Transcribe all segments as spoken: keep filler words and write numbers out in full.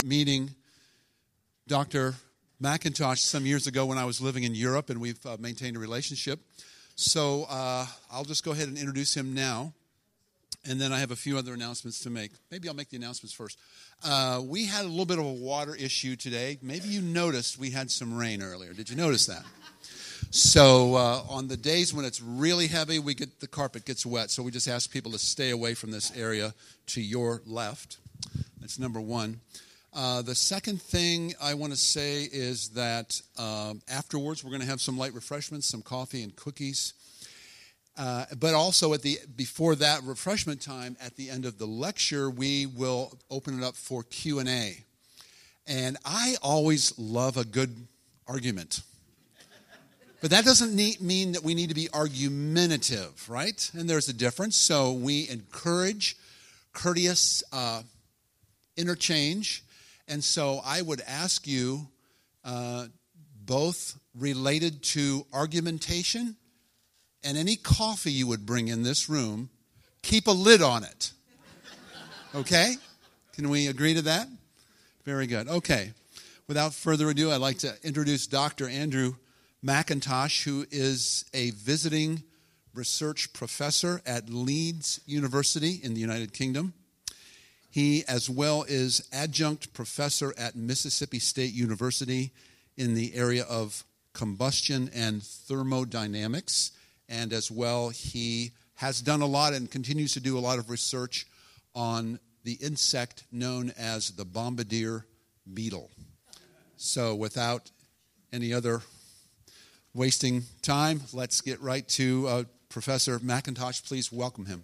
meeting Doctor McIntosh some years ago when I was living in Europe, and we've uh, maintained a relationship. So uh, I'll just go ahead and introduce him now, and then I have a few other announcements to make. Maybe I'll make the announcements first. Uh, we had a little bit of a water issue today. Maybe you noticed we had some rain earlier. Did you notice that? So uh, on the days when it's really heavy, we get the carpet gets wet. So we just ask people to stay away from this area to your left. That's number one. Uh, the second thing I want to say is that um, afterwards we're going to have some light refreshments, some coffee and cookies. Uh, but also at the before that refreshment time, at the end of the lecture, we will open it up for Q and A. And I always love a good argument. But that doesn't need, mean that we need to be argumentative, right? And there's a difference. So we encourage courteous uh, interchange. And so I would ask you, uh, both related to argumentation and any coffee you would bring in this room, keep a lid on it. Okay? Can we agree to that? Very good. Okay. Without further ado, I'd like to introduce Doctor Andrew McIntosh, who is a visiting research professor at Leeds University in the United Kingdom. He, as well, is adjunct professor at Mississippi State University in the area of combustion and thermodynamics. And as well, he has done a lot and continues to do a lot of research on the insect known as the bombardier beetle. So without any other wasting time, let's get right to uh, Professor McIntosh. Please welcome him.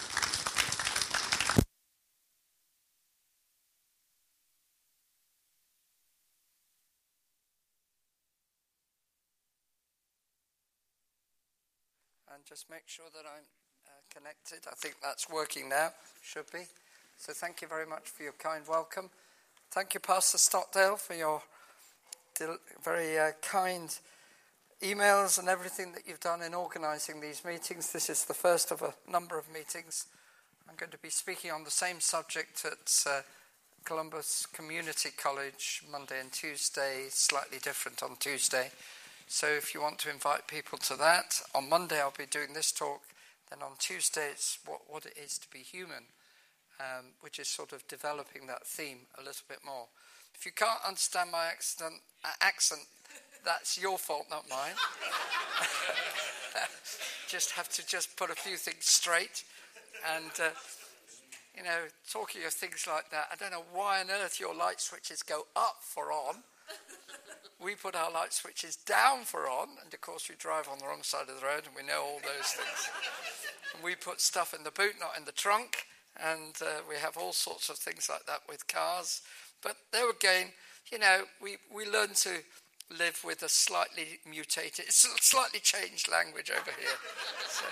And just make sure that I'm uh, connected. I think that's working now. Should be. So thank you very much for your kind welcome. Thank you, Pastor Stockdale, for your del- very uh, kind emails and everything that you've done in organising these meetings. This is the first of a number of meetings. I'm going to be speaking on the same subject at uh, Columbus Community College Monday and Tuesday, slightly different on Tuesday. So if you want to invite people to that, on Monday I'll be doing this talk, then on Tuesday it's what, what it is to be human, um, which is sort of developing that theme a little bit more. If you can't understand my accent, uh, accent that's your fault, not mine. Just have to just put a few things straight. And, uh, you know, talking of things like that, I don't know why on earth your light switches go up for on. We put our light switches down for on, and of course we drive on the wrong side of the road, and we know all those things. And we put stuff in the boot, not in the trunk, and uh, we have all sorts of things like that with cars. But there again, you know, we, we learn to live with a slightly mutated, slightly changed language over here. So,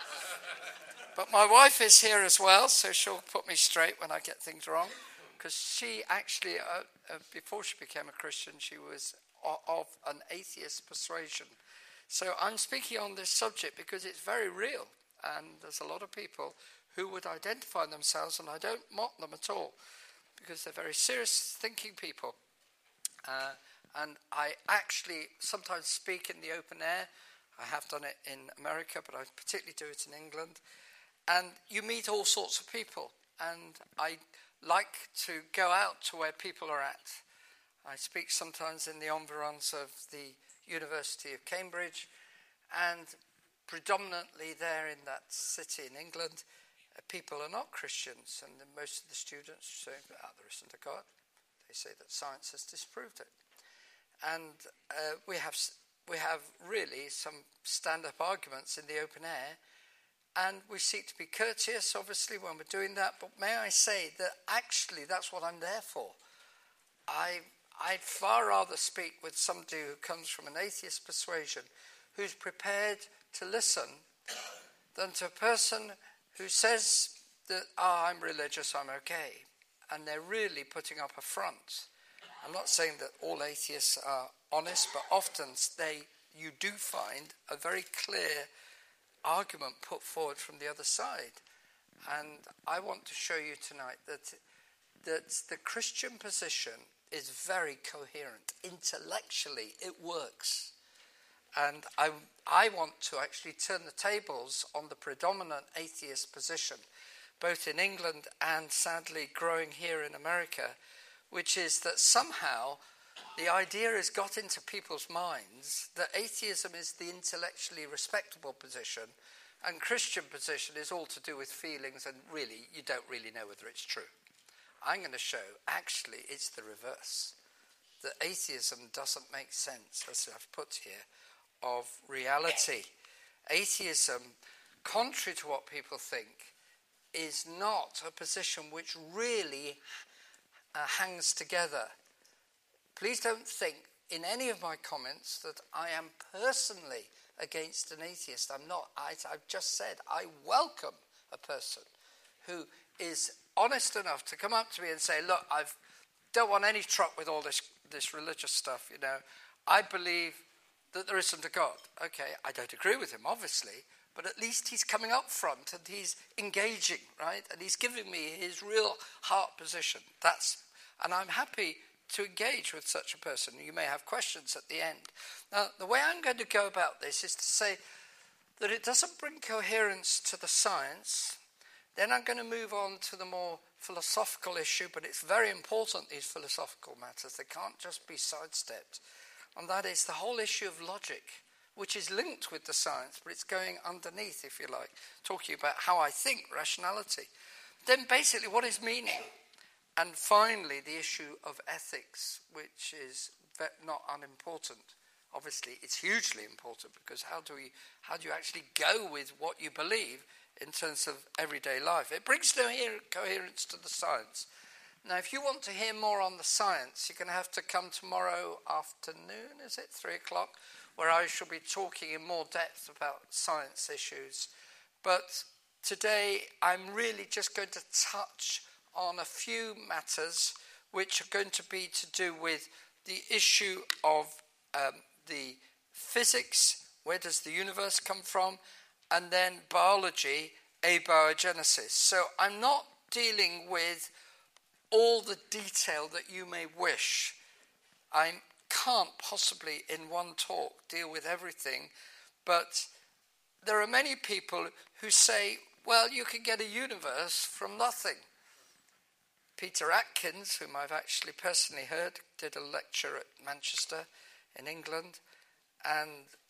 but my wife is here as well, so she'll put me straight when I get things wrong. Because she actually, uh, uh, before she became a Christian, she was of an atheist persuasion. So I'm speaking on this subject because it's very real, and there's a lot of people who would identify themselves, and I don't mock them at all, because they're very serious thinking people. Uh, and I actually sometimes speak in the open air. I have done it in America, but I particularly do it in England. And you meet all sorts of people, and I like to go out to where people are at. I speak sometimes in the environs of the University of Cambridge, and predominantly there in that city in England, uh, people are not Christians, and the, most of the students say, oh, there isn't a God. They say that science has disproved it. And uh, we have we have really some stand-up arguments in the open air, and we seek to be courteous, obviously, when we're doing that. But may I say that actually that's what I'm there for. I, I'd far rather speak with somebody who comes from an atheist persuasion, who's prepared to listen, than to a person who says that, oh, I'm religious, I'm okay. And they're really putting up a front. I'm not saying that all atheists are honest, but often they you do find a very clear argument put forward from the other side. And I want to show you tonight that that the Christian position is very coherent. Intellectually, it works. And I, I want to actually turn the tables on the predominant atheist position, both in England and sadly growing here in America, which is that somehow the idea has got into people's minds that atheism is the intellectually respectable position and Christian position is all to do with feelings and really you don't really know whether it's true. I'm going to show actually it's the reverse. That atheism doesn't make sense, as I've put here, of reality. Atheism, contrary to what people think, is not a position which really uh, hangs together. Please don't think in any of my comments that I am personally against an atheist. I'm not. I, I've just said I welcome a person who is honest enough to come up to me and say, look, I don't want any truck with all this, this religious stuff, you know. I believe that there isn't a God. Okay, I don't agree with him, obviously, but at least he's coming up front and he's engaging, right? And he's giving me his real heart position. That's, and I'm happy to engage with such a person. You may have questions at the end. Now, the way I'm going to go about this is to say that it doesn't bring coherence to the science. Then I'm going to move on to the more philosophical issue, but it's very important, these philosophical matters. They can't just be sidestepped. And that is the whole issue of logic, which is linked with the science, but it's going underneath, if you like, talking about how I think, rationality. Then basically, what is meaning? And finally, the issue of ethics, which is not unimportant. Obviously, it's hugely important, because how do we, how do you actually go with what you believe in terms of everyday life? It brings no coherence to the science. Now, if you want to hear more on the science, you're going to have to come tomorrow afternoon, is it, three o'clock, where I shall be talking in more depth about science issues. But today, I'm really just going to touch on a few matters which are going to be to do with the issue of um, the physics, where does the universe come from, and then biology, abiogenesis. So I'm not dealing with all the detail that you may wish. I can't possibly in one talk deal with everything, but there are many people who say, well, you can get a universe from nothing. Peter Atkins, whom I've actually personally heard, did a lecture at Manchester in England, and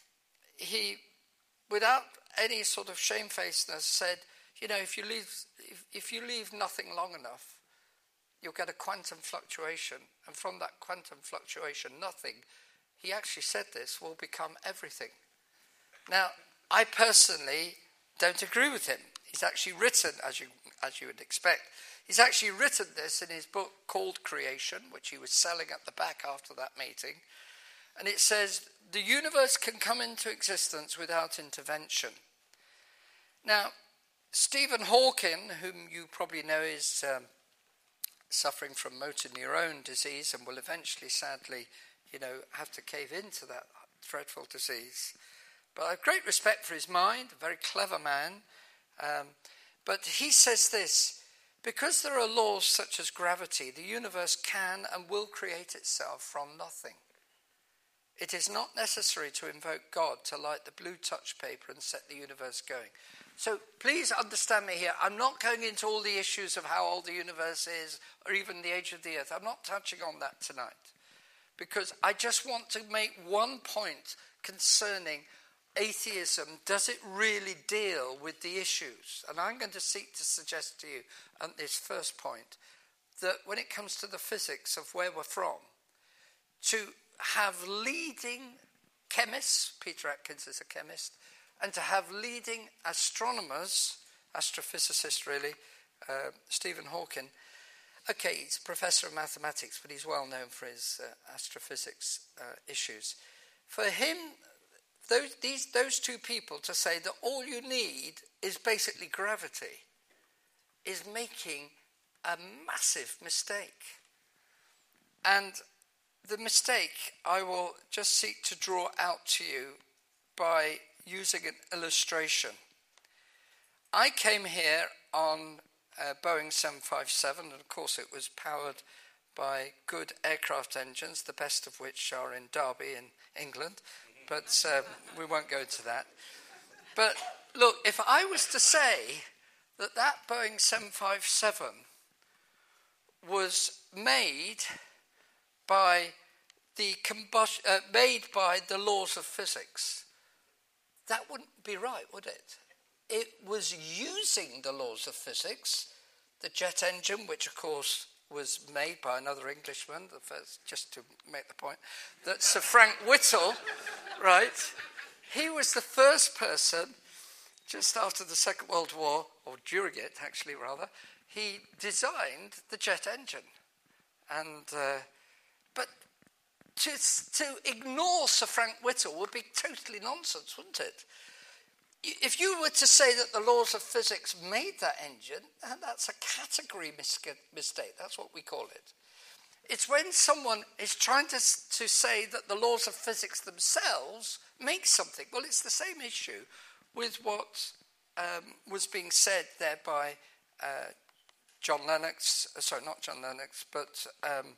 he, without any sort of shamefacedness, said, you know, if you leave if, if you leave nothing long enough, you'll get a quantum fluctuation, and from that quantum fluctuation, nothing, he actually said this, will become everything. Now, I personally don't agree with him. He's actually written, as you as you would expect, he's actually written this in his book called Creation, which he was selling at the back after that meeting. And it says, the universe can come into existence without intervention. Now, Stephen Hawking, whom you probably know is um, suffering from motor neurone disease and will eventually, sadly, you know, have to cave into that dreadful disease. But I have great respect for his mind, a very clever man. Um, but he says this, because there are laws such as gravity, the universe can and will create itself from nothing. It is not necessary to invoke God to light the blue touch paper and set the universe going. So please understand me here. I'm not going into all the issues of how old the universe is or even the age of the earth. I'm not touching on that tonight, because I just want to make one point concerning atheism. Does it really deal with the issues? And I'm going to seek to suggest to you at this first point that when it comes to the physics of where we're from, to have leading chemists, Peter Atkins is a chemist, and to have leading astronomers, astrophysicists really, uh, Stephen Hawking. Okay, he's a professor of mathematics, but he's well known for his uh, astrophysics uh, issues. For him, those, these, those two people to say that all you need is basically gravity is making a massive mistake. And the mistake I will just seek to draw out to you by using an illustration. I came here on uh, Boeing seven fifty-seven, and of course it was powered by good aircraft engines, the best of which are in Derby in England, but um, we won't go into that. But look, if I was to say that that Boeing seven fifty-seven was made by the combustion, uh, made by the laws of physics, that wouldn't be right, would it? It was using the laws of physics, the jet engine, which of course was made by another Englishman, the first, just to make the point, that Sir Frank Whittle, right? He was the first person, just after the Second World War, or during it actually rather, he designed the jet engine. And uh, but to, to ignore Sir Frank Whittle would be totally nonsense, wouldn't it? If you were to say that the laws of physics made that engine, that's a category mis- mistake. That's what we call it. It's when someone is trying to, to say that the laws of physics themselves make something. Well, it's the same issue with what um, was being said there by uh, John Lennox, uh, sorry, not John Lennox, but um,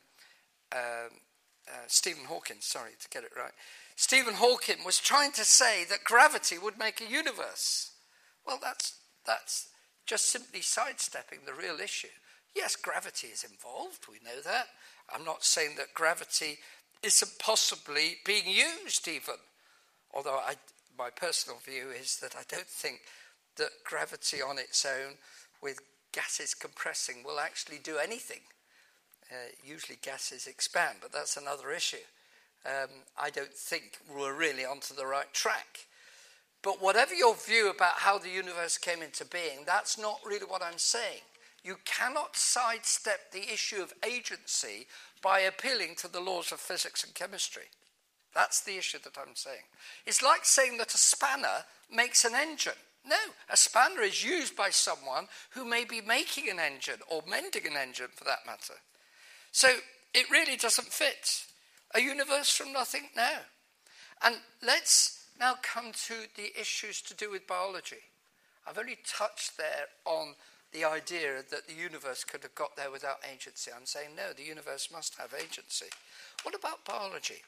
um, uh, Stephen Hawking, sorry, to get it right. Stephen Hawking was trying to say that gravity would make a universe. Well, that's that's just simply sidestepping the real issue. Yes, gravity is involved, we know that. I'm not saying that gravity isn't possibly being used even, although I, my personal view is that I don't think that gravity on its own, with gases compressing, will actually do anything. Uh, usually gases expand, but that's another issue. Um, I don't think we're really onto the right track. But whatever your view about how the universe came into being, that's not really what I'm saying. You cannot sidestep the issue of agency by appealing to the laws of physics and chemistry. That's the issue that I'm saying. It's like saying that a spanner makes an engine. No, a spanner is used by someone who may be making an engine or mending an engine for that matter. So it really doesn't fit. A universe from nothing? No. And let's now come to the issues to do with biology. I've only touched there on the idea that the universe could have got there without agency. I'm saying no, the universe must have agency. What about biology?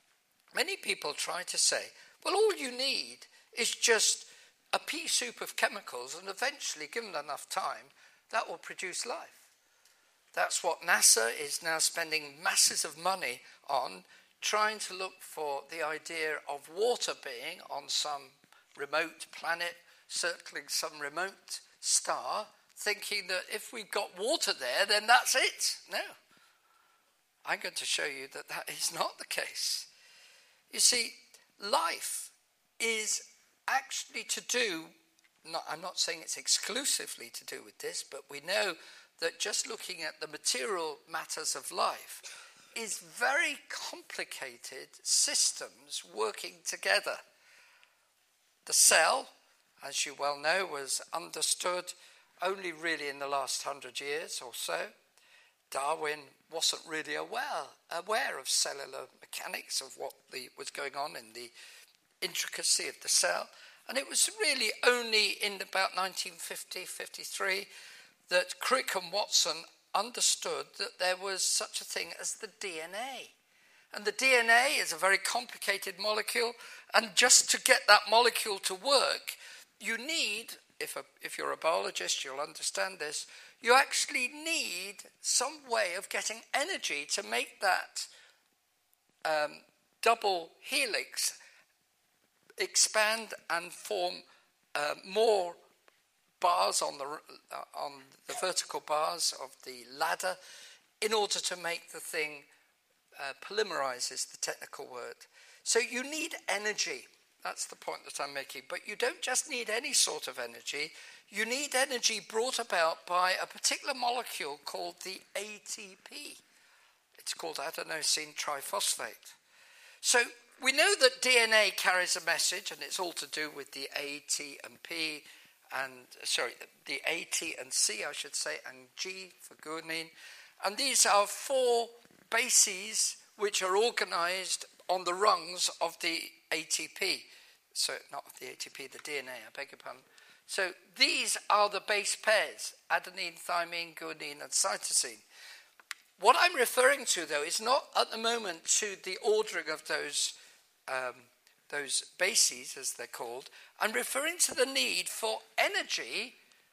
Many people try to say, well, all you need is just a pea soup of chemicals, and eventually, given enough time, that will produce life. That's what NASA is now spending masses of money on, trying to look for the idea of water being on some remote planet, circling some remote star, thinking that if we've got water there, then that's it. No. I'm going to show you that that is not the case. You see, life is actually to do, not, I'm not saying it's exclusively to do with this, but we know that just looking at the material matters of life is very complicated systems working together. The cell, as you well know, was understood only really in the last hundred years or so. Darwin wasn't really aware, aware of cellular mechanics, of what the, was going on in the intricacy of the cell. And it was really only in about nineteen fifty, fifty-three that Crick and Watson understood that there was such a thing as the D N A. And the D N A is a very complicated molecule, and just to get that molecule to work, you need, if, a, if you're a biologist, you'll understand this, you actually need some way of getting energy to make that um, double helix expand and form uh, more bars on the uh, on the vertical bars of the ladder in order to make the thing uh, polymerize is the technical word. So you need energy. That's the point that I'm making. But you don't just need any sort of energy. You need energy brought about by a particular molecule called the A T P. It's called adenosine triphosphate. So we know that D N A carries a message, and it's all to do with the A, T, and P, and sorry, the A, T, and C, I should say, and G for guanine. And these are four bases which are organized on the rungs of the A T P. So not the A T P, the D N A, I beg your pardon. So these are the base pairs, adenine, thymine, guanine, and cytosine. What I'm referring to, though, is not at the moment to the ordering of those, um, those bases, as they're called. I'm referring to the need for energy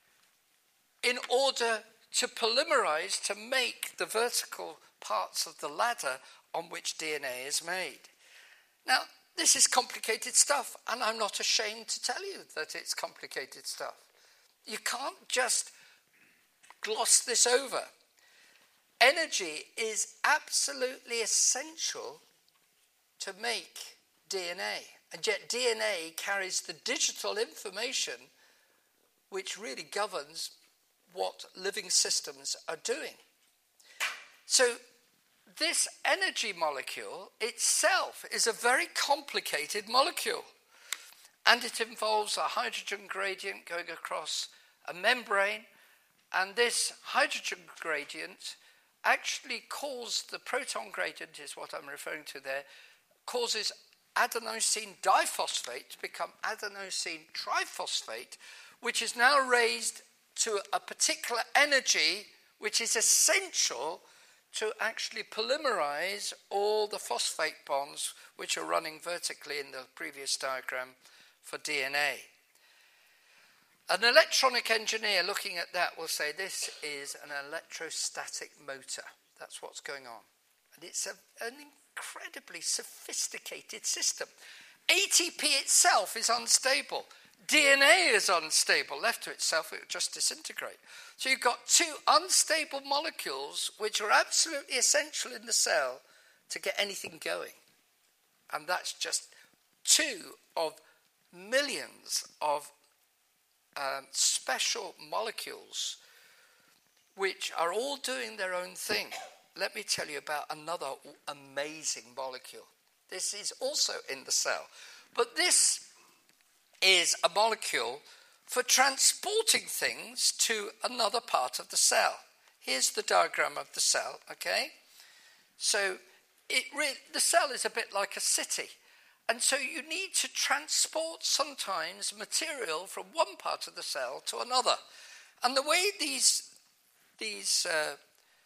in order to polymerize, to make the vertical parts of the ladder on which D N A is made. Now, this is complicated stuff, and I'm not ashamed to tell you that it's complicated stuff. You can't just gloss this over. Energy is absolutely essential to make D N A, and yet D N A carries the digital information which really governs what living systems are doing. So this energy molecule itself is a very complicated molecule, and it involves a hydrogen gradient going across a membrane, and this hydrogen gradient actually causes the proton gradient, is what I'm referring to there, causes adenosine diphosphate to become adenosine triphosphate, which is now raised to a particular energy which is essential to actually polymerize all the phosphate bonds which are running vertically in the previous diagram for D N A. An electronic engineer looking at that will say this is an electrostatic motor. That's what's going on. And it's a, an incredibly sophisticated system. A T P itself is unstable. D N A is unstable. Left to itself, it will just disintegrate. So you've got two unstable molecules which are absolutely essential in the cell to get anything going. And that's just two of millions of um, special molecules which are all doing their own thing. Let me tell you about another amazing molecule. This is also in the cell. But this is a molecule for transporting things to another part of the cell. Here's the diagram of the cell, okay? So it re- the cell is a bit like a city. And so you need to transport sometimes material from one part of the cell to another. And the way these, these uh,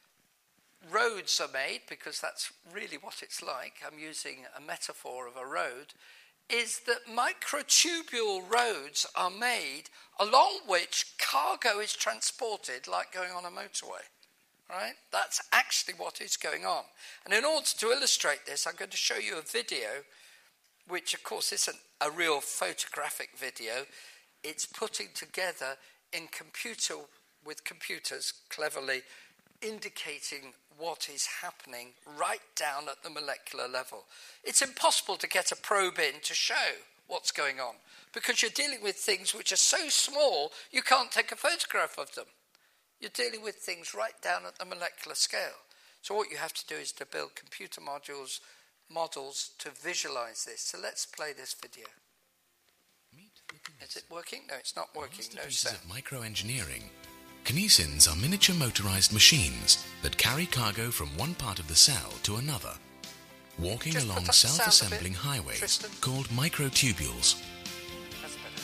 roads are made, because that's really what it's like, I'm using a metaphor of a road, is that microtubule roads are made along which cargo is transported like going on a motorway, right? That's actually what is going on. And in order to illustrate this, I'm going to show you a video, which of course isn't a real photographic video. It's putting together in computer, with computers cleverly indicating what is happening right down at the molecular level. It's impossible to get a probe in to show what's going on because you're dealing with things which are so small you can't take a photograph of them. You're dealing with things right down at the molecular scale. So what you have to do is to build computer modules, models to visualize this. So let's play this video. Is it working? No, it's not working. No sound. Of microengineering. Kinesins are miniature motorized machines that carry cargo from one part of the cell to another, walking Just along self-assembling highways Tristan. Called microtubules. That's better.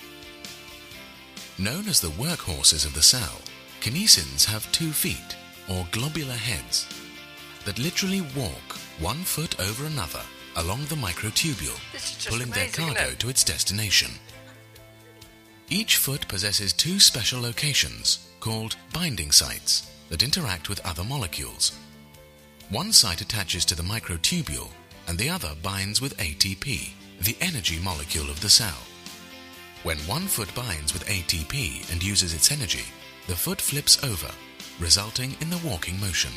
Known as the workhorses of the cell, kinesins have two feet, or globular heads, that literally walk one foot over another along the microtubule, pulling amazing, their cargo to its destination. Each foot possesses two special locations called binding sites that interact with other molecules. One site attaches to the microtubule and the other binds with A T P, the energy molecule of the cell. When one foot binds with A T P and uses its energy, the foot flips over, resulting in the walking motion.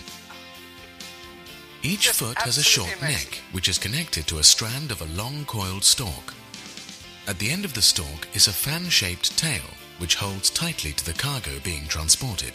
Each Just foot has a short amazing. neck which is connected to a strand of a long coiled stalk. At the end of the stalk is a fan-shaped tail which holds tightly to the cargo being transported.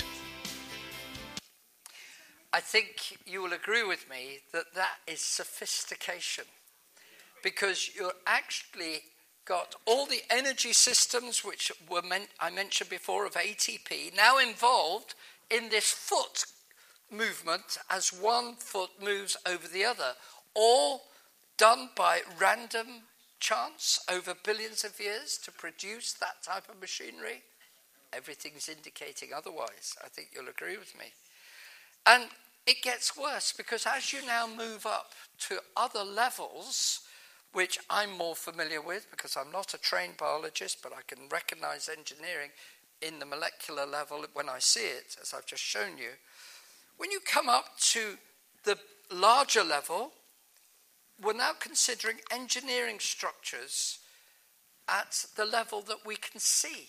I think you will agree with me that that is sophistication, because you're actually got all the energy systems which were meant, I mentioned before of A T P now involved in this foot movement as one foot moves over the other, all done by random chance over billions of years to produce that type of machinery? Everything's indicating otherwise. I think you'll agree with me. And it gets worse because as you now move up to other levels, which I'm more familiar with because I'm not a trained biologist, but I can recognize engineering in the molecular level when I see it, as I've just shown you. When you come up to the larger level, we're now considering engineering structures at the level that we can see.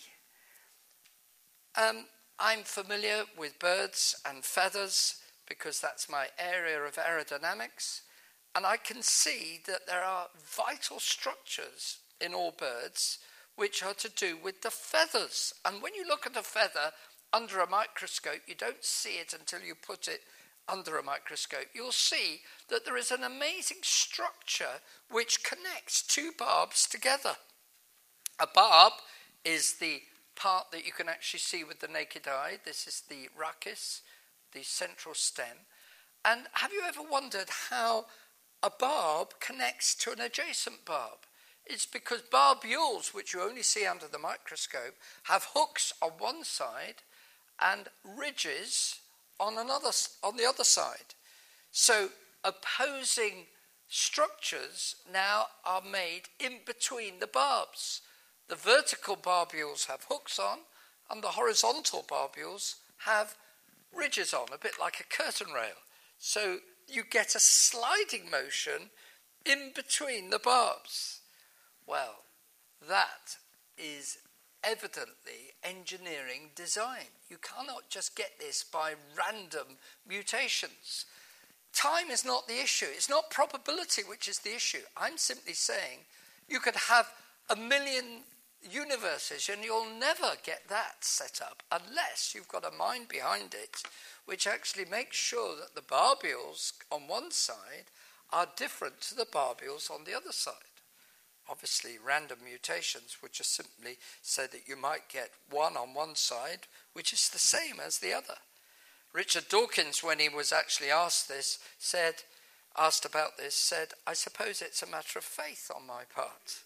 Um, I'm familiar with birds and feathers because that's my area of aerodynamics, and I can see that there are vital structures in all birds which are to do with the feathers. And when you look at a feather under a microscope, you don't see it until you put it under a microscope. You'll see that there is an amazing structure which connects two barbs together. A barb is the part that you can actually see with the naked eye. This is the rachis, the central stem. And have you ever wondered how a barb connects to an adjacent barb? It's because barbules, which you only see under the microscope, have hooks on one side and ridges on another, on the other side. So opposing structures now are made in between the barbs. The vertical barbules have hooks on, and the horizontal barbules have ridges on, a bit like a curtain rail. So you get a sliding motion in between the barbs. Well, that is evidently engineering design. You cannot just get this by random mutations. Time is not the issue. It's not probability which is the issue. I'm simply saying you could have a million universes and you'll never get that set up unless you've got a mind behind it which actually makes sure that the barbules on one side are different to the barbules on the other side. Obviously, random mutations would just simply say that you might get one on one side, which is the same as the other. Richard Dawkins, when he was actually asked this, said, asked about this, said, I suppose it's a matter of faith on my part.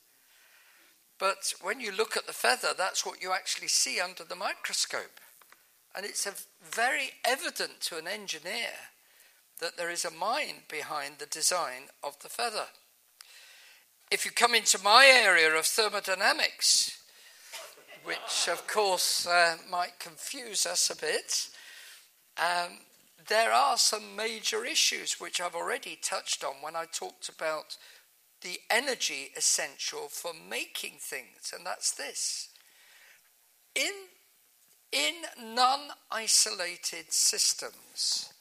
But when you look at the feather, that's what you actually see under the microscope. And it's a very evident to an engineer that there is a mind behind the design of the feather. If you come into my area of thermodynamics, which of course uh, might confuse us a bit, um, there are some major issues which I've already touched on when I talked about the energy essential for making things, and that's this. In, in non-isolated systems,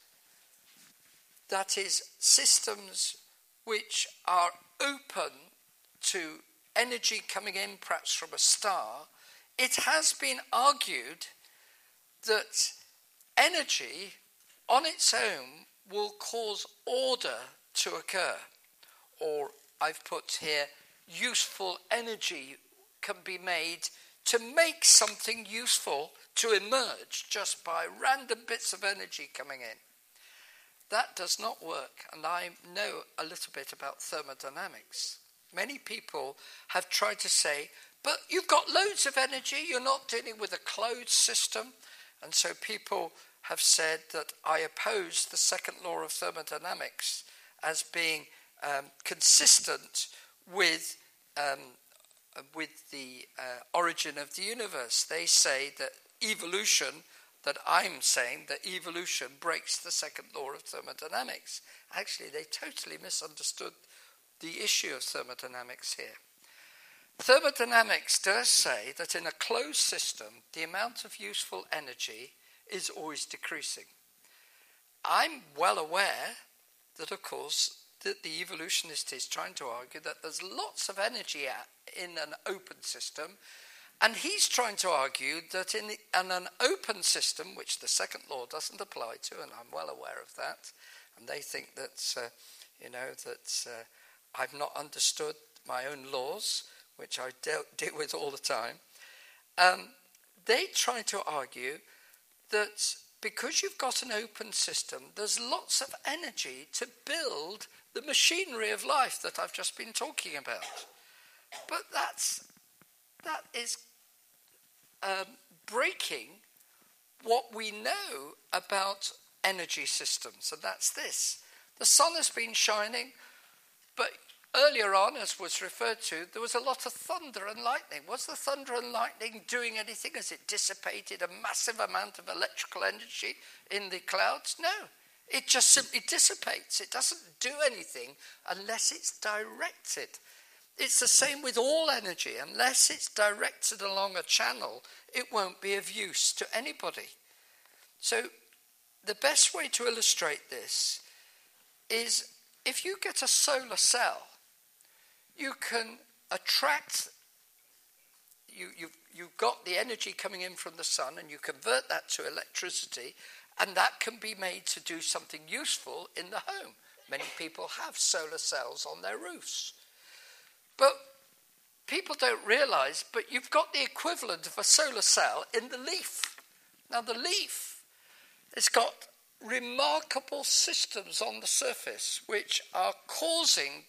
that is, systems which are open to energy coming in perhaps from a star, it has been argued that energy on its own will cause order to occur. Or I've put here, useful energy can be made to make something useful to emerge just by random bits of energy coming in. That does not work, and I know a little bit about thermodynamics. Many people have tried to say, but you've got loads of energy, you're not dealing with a closed system. And so people have said that I oppose the second law of thermodynamics as being um, consistent with, um, with the uh, origin of the universe. They say that evolution, that I'm saying that evolution breaks the second law of thermodynamics. Actually, they totally misunderstood the issue of thermodynamics here. Thermodynamics does say that in a closed system, the amount of useful energy is always decreasing. I'm well aware that, of course, that the evolutionist is trying to argue that there's lots of energy in an open system, and he's trying to argue that in, in an open system, which the second law doesn't apply to, and I'm well aware of that, and they think that, uh, you know, that uh, I've not understood my own laws, which I deal, deal with all the time. Um, they try to argue that because you've got an open system, there's lots of energy to build the machinery of life that I've just been talking about. But that's, that is um, breaking what we know about energy systems, and that's this. The sun has been shining, but earlier on, as was referred to, there was a lot of thunder and lightning. Was the thunder and lightning doing anything as it dissipated a massive amount of electrical energy in the clouds? No. It just simply dissipates. It doesn't do anything unless it's directed. It's the same with all energy. Unless it's directed along a channel, it won't be of use to anybody. So the best way to illustrate this is if you get a solar cell, you can attract, you, you've, you've got the energy coming in from the sun and you convert that to electricity, and that can be made to do something useful in the home. Many people have solar cells on their roofs. But people don't realize, but you've got the equivalent of a solar cell in the leaf. Now the leaf has got remarkable systems on the surface which are causing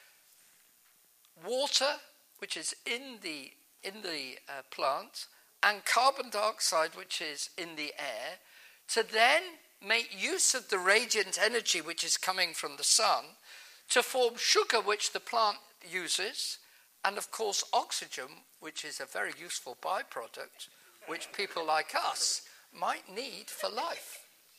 water, which is in the, in the uh, plant, and carbon dioxide, which is in the air, to then make use of the radiant energy which is coming from the sun to form sugar, which the plant uses, and of course oxygen, which is a very useful byproduct, which people like us might need for life.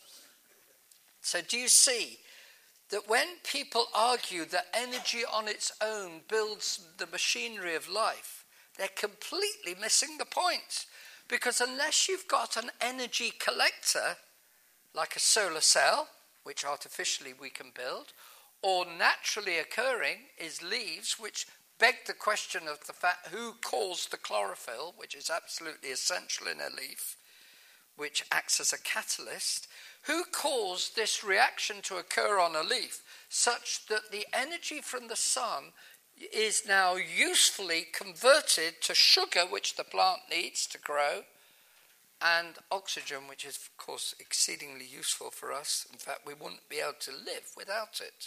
So do you see that when people argue that energy on its own builds the machinery of life, they're completely missing the point? Because unless you've got an energy collector, like a solar cell, which artificially we can build, or naturally occurring is leaves, which beg the question of the fact who caused the chlorophyll, which is absolutely essential in a leaf, which acts as a catalyst. Who caused this reaction to occur on a leaf such that the energy from the sun is now usefully converted to sugar, which the plant needs to grow, and oxygen, which is, of course, exceedingly useful for us. In fact, we wouldn't be able to live without it.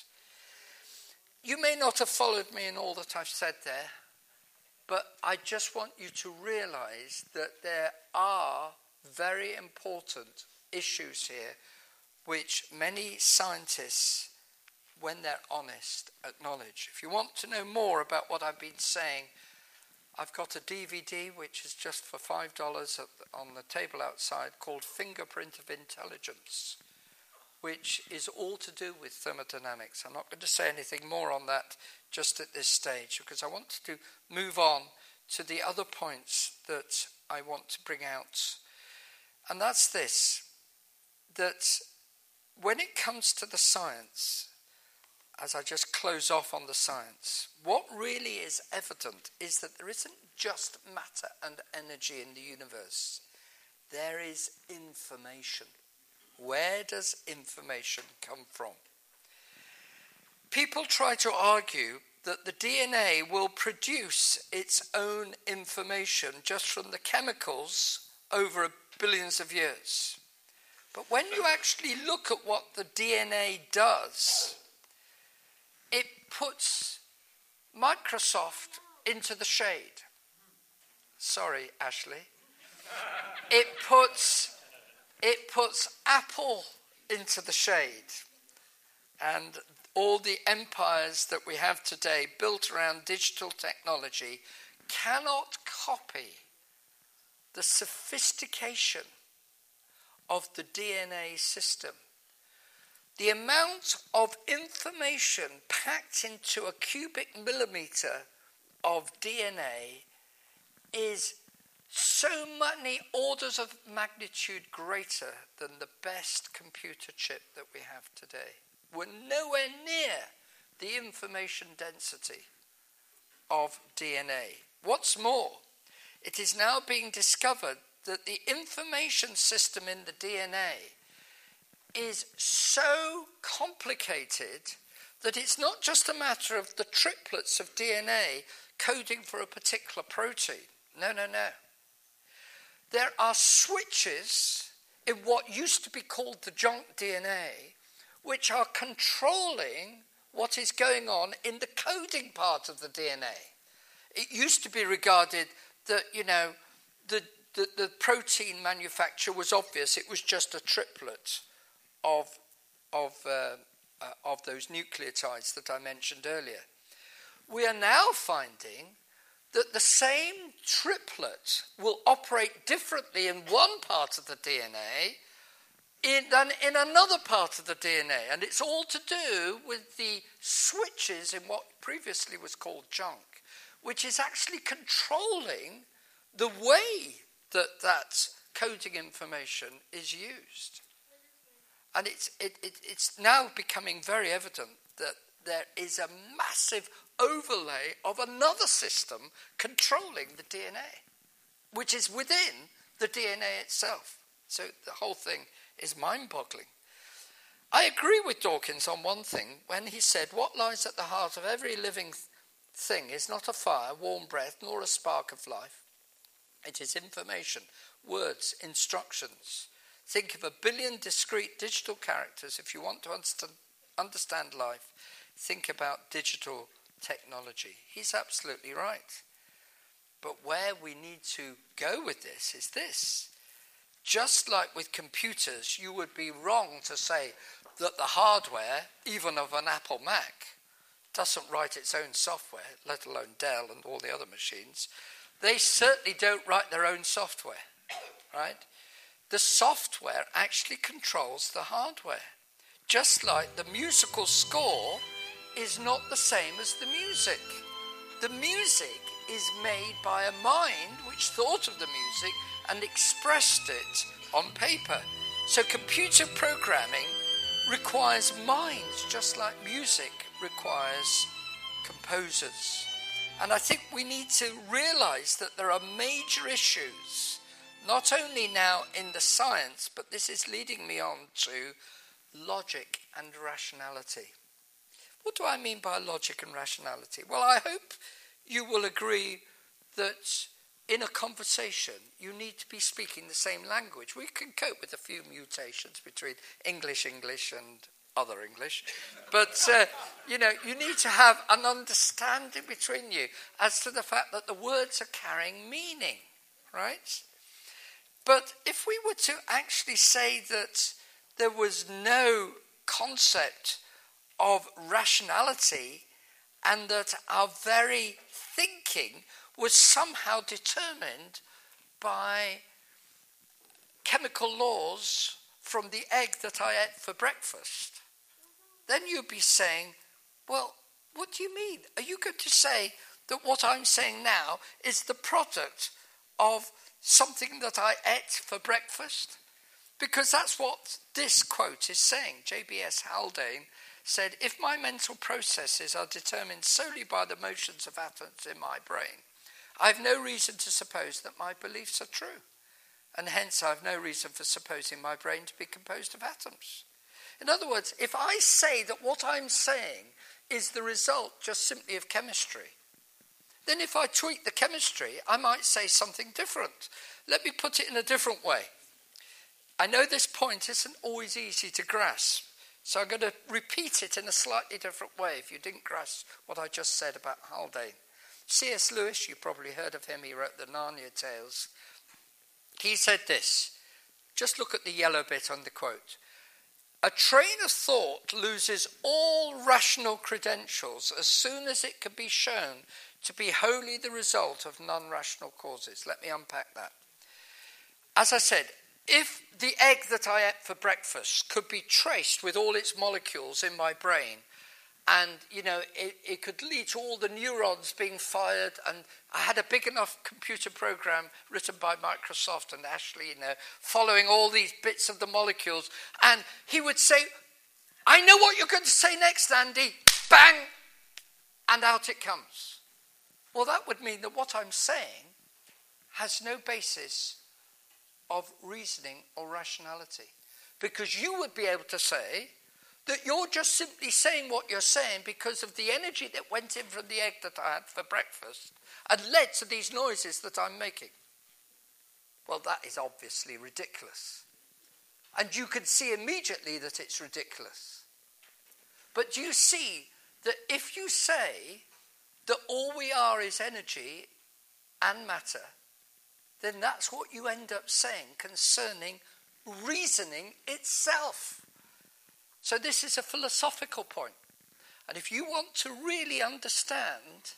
You may not have followed me in all that I've said there, but I just want you to realize that there are very important issues here which many scientists, when they're honest, acknowledge. If you want to know more about what I've been saying, I've got a D V D which is just for five dollars on the table outside called Fingerprint of Intelligence, which is all to do with thermodynamics. I'm not going to say anything more on that just at this stage because I want to move on to the other points that I want to bring out. And that's this, that when it comes to the science, as I just close off on the science, what really is evident is that there isn't just matter and energy in the universe. There is information. Where does information come from? People try to argue that the D N A will produce its own information just from the chemicals over billions of years. But when you actually look at what the D N A does, it puts Microsoft into the shade. Sorry, Ashley. It puts it puts Apple into the shade. And all the empires that we have today built around digital technology cannot copy the sophistication of the D N A system. The amount of information packed into a cubic millimeter of D N A is so many orders of magnitude greater than the best computer chip that we have today. We're nowhere near the information density of D N A. What's more, it is now being discovered that the information system in the D N A is so complicated that it's not just a matter of the triplets of D N A coding for a particular protein. No, no, no. There are switches in what used to be called the junk D N A, which are controlling what is going on in the coding part of the D N A. it used to be regarded that, you know, the, the, the protein manufacture was obvious. It was just a triplet of, of, uh, uh, of those nucleotides that I mentioned earlier. We are now finding that the same triplet will operate differently in one part of the D N A in, than in another part of the D N A. And it's all to do with the switches in what previously was called junk, which is actually controlling the way that that coding information is used. And it's, it, it, it's now becoming very evident that there is a massive overlay of another system controlling the D N A, which is within the D N A itself. So the whole thing is mind-boggling. I agree with Dawkins on one thing when he said, what lies at the heart of every living thing is not a fire, warm breath, nor a spark of life. It is information, words, instructions. Think of a billion discrete digital characters. If you want to understand, understand life, think about digital technology. He's absolutely right. But where we need to go with this is this. Just like with computers, you would be wrong to say that the hardware, even of an Apple Mac, doesn't write its own software, let alone Dell and all the other machines. They certainly don't write their own software, right? The software actually controls the hardware. Just like the musical score is not the same as the music. The music is made by a mind which thought of the music and expressed it on paper. So computer programming requires minds, just like music requires composers. And I think we need to realize that there are major issues, not only now in the science, but this is leading me on to logic and rationality. What do I mean by logic and rationality? Well, I hope you will agree that in a conversation, you need to be speaking the same language. We can cope with a few mutations between English, English, and other English. But, uh, you know, you need to have an understanding between you as to the fact that the words are carrying meaning, right? But if we were to actually say that there was no concept of rationality and that our very thinking was somehow determined by chemical laws from the egg that I ate for breakfast, then you'd be saying, well, what do you mean? Are you going to say that what I'm saying now is the product of something that I ate for breakfast? Because that's what this quote is saying. J B S Haldane said, if my mental processes are determined solely by the motions of atoms in my brain, I have no reason to suppose that my beliefs are true, and hence I have no reason for supposing my brain to be composed of atoms. In other words, if I say that what I'm saying is the result just simply of chemistry, then if I tweak the chemistry, I might say something different. Let me put it in a different way. I know this point isn't always easy to grasp, so I'm going to repeat it in a slightly different way if you didn't grasp what I just said about Haldane. C S Lewis, you probably heard of him, he wrote the Narnia Tales. He said this, just look at the yellow bit on the quote. A train of thought loses all rational credentials as soon as it can be shown to be wholly the result of non-rational causes. Let me unpack that. As I said, if the egg that I ate for breakfast could be traced with all its molecules in my brain, and, you know, it, it could lead to all the neurons being fired, and I had a big enough computer program written by Microsoft and Ashley, you know, following all these bits of the molecules, and he would say, I know what you're going to say next, Andy. Bang! And out it comes. Well, that would mean that what I'm saying has no basis of reasoning or rationality. Because you would be able to say that you're just simply saying what you're saying because of the energy that went in from the egg that I had for breakfast and led to these noises that I'm making. Well, that is obviously ridiculous. And you can see immediately that it's ridiculous. But do you see that if you say that all we are is energy and matter, then that's what you end up saying concerning reasoning itself. So this is a philosophical point. And if you want to really understand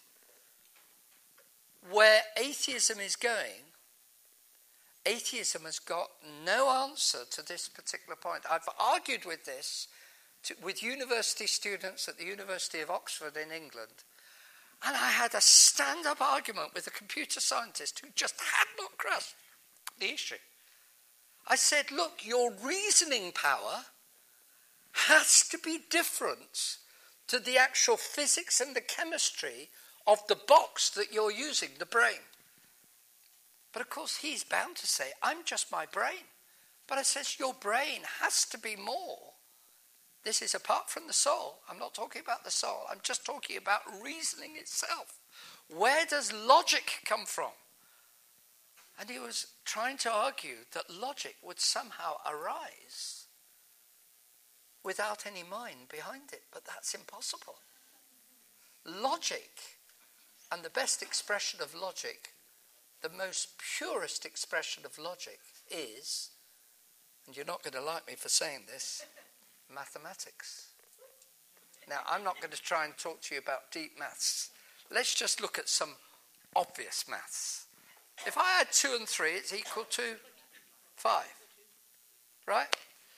where atheism is going, atheism has got no answer to this particular point. I've argued with this to, with university students at the University of Oxford in England, and I had a stand-up argument with a computer scientist who just had not grasped the issue. I said, look, your reasoning power has to be different to the actual physics and the chemistry of the box that you're using, the brain. But of course, he's bound to say, I'm just my brain. But I says, your brain has to be more. This is apart from the soul. I'm not talking about the soul. I'm just talking about reasoning itself. Where does logic come from? And he was trying to argue that logic would somehow arise without any mind behind it. But that's impossible. Logic, and the best expression of logic, the most purest expression of logic is, and you're not going to like me for saying this, mathematics. Now, I'm not going to try and talk to you about deep maths. Let's just look at some obvious maths. If I add two and three, it's equal to five. Right?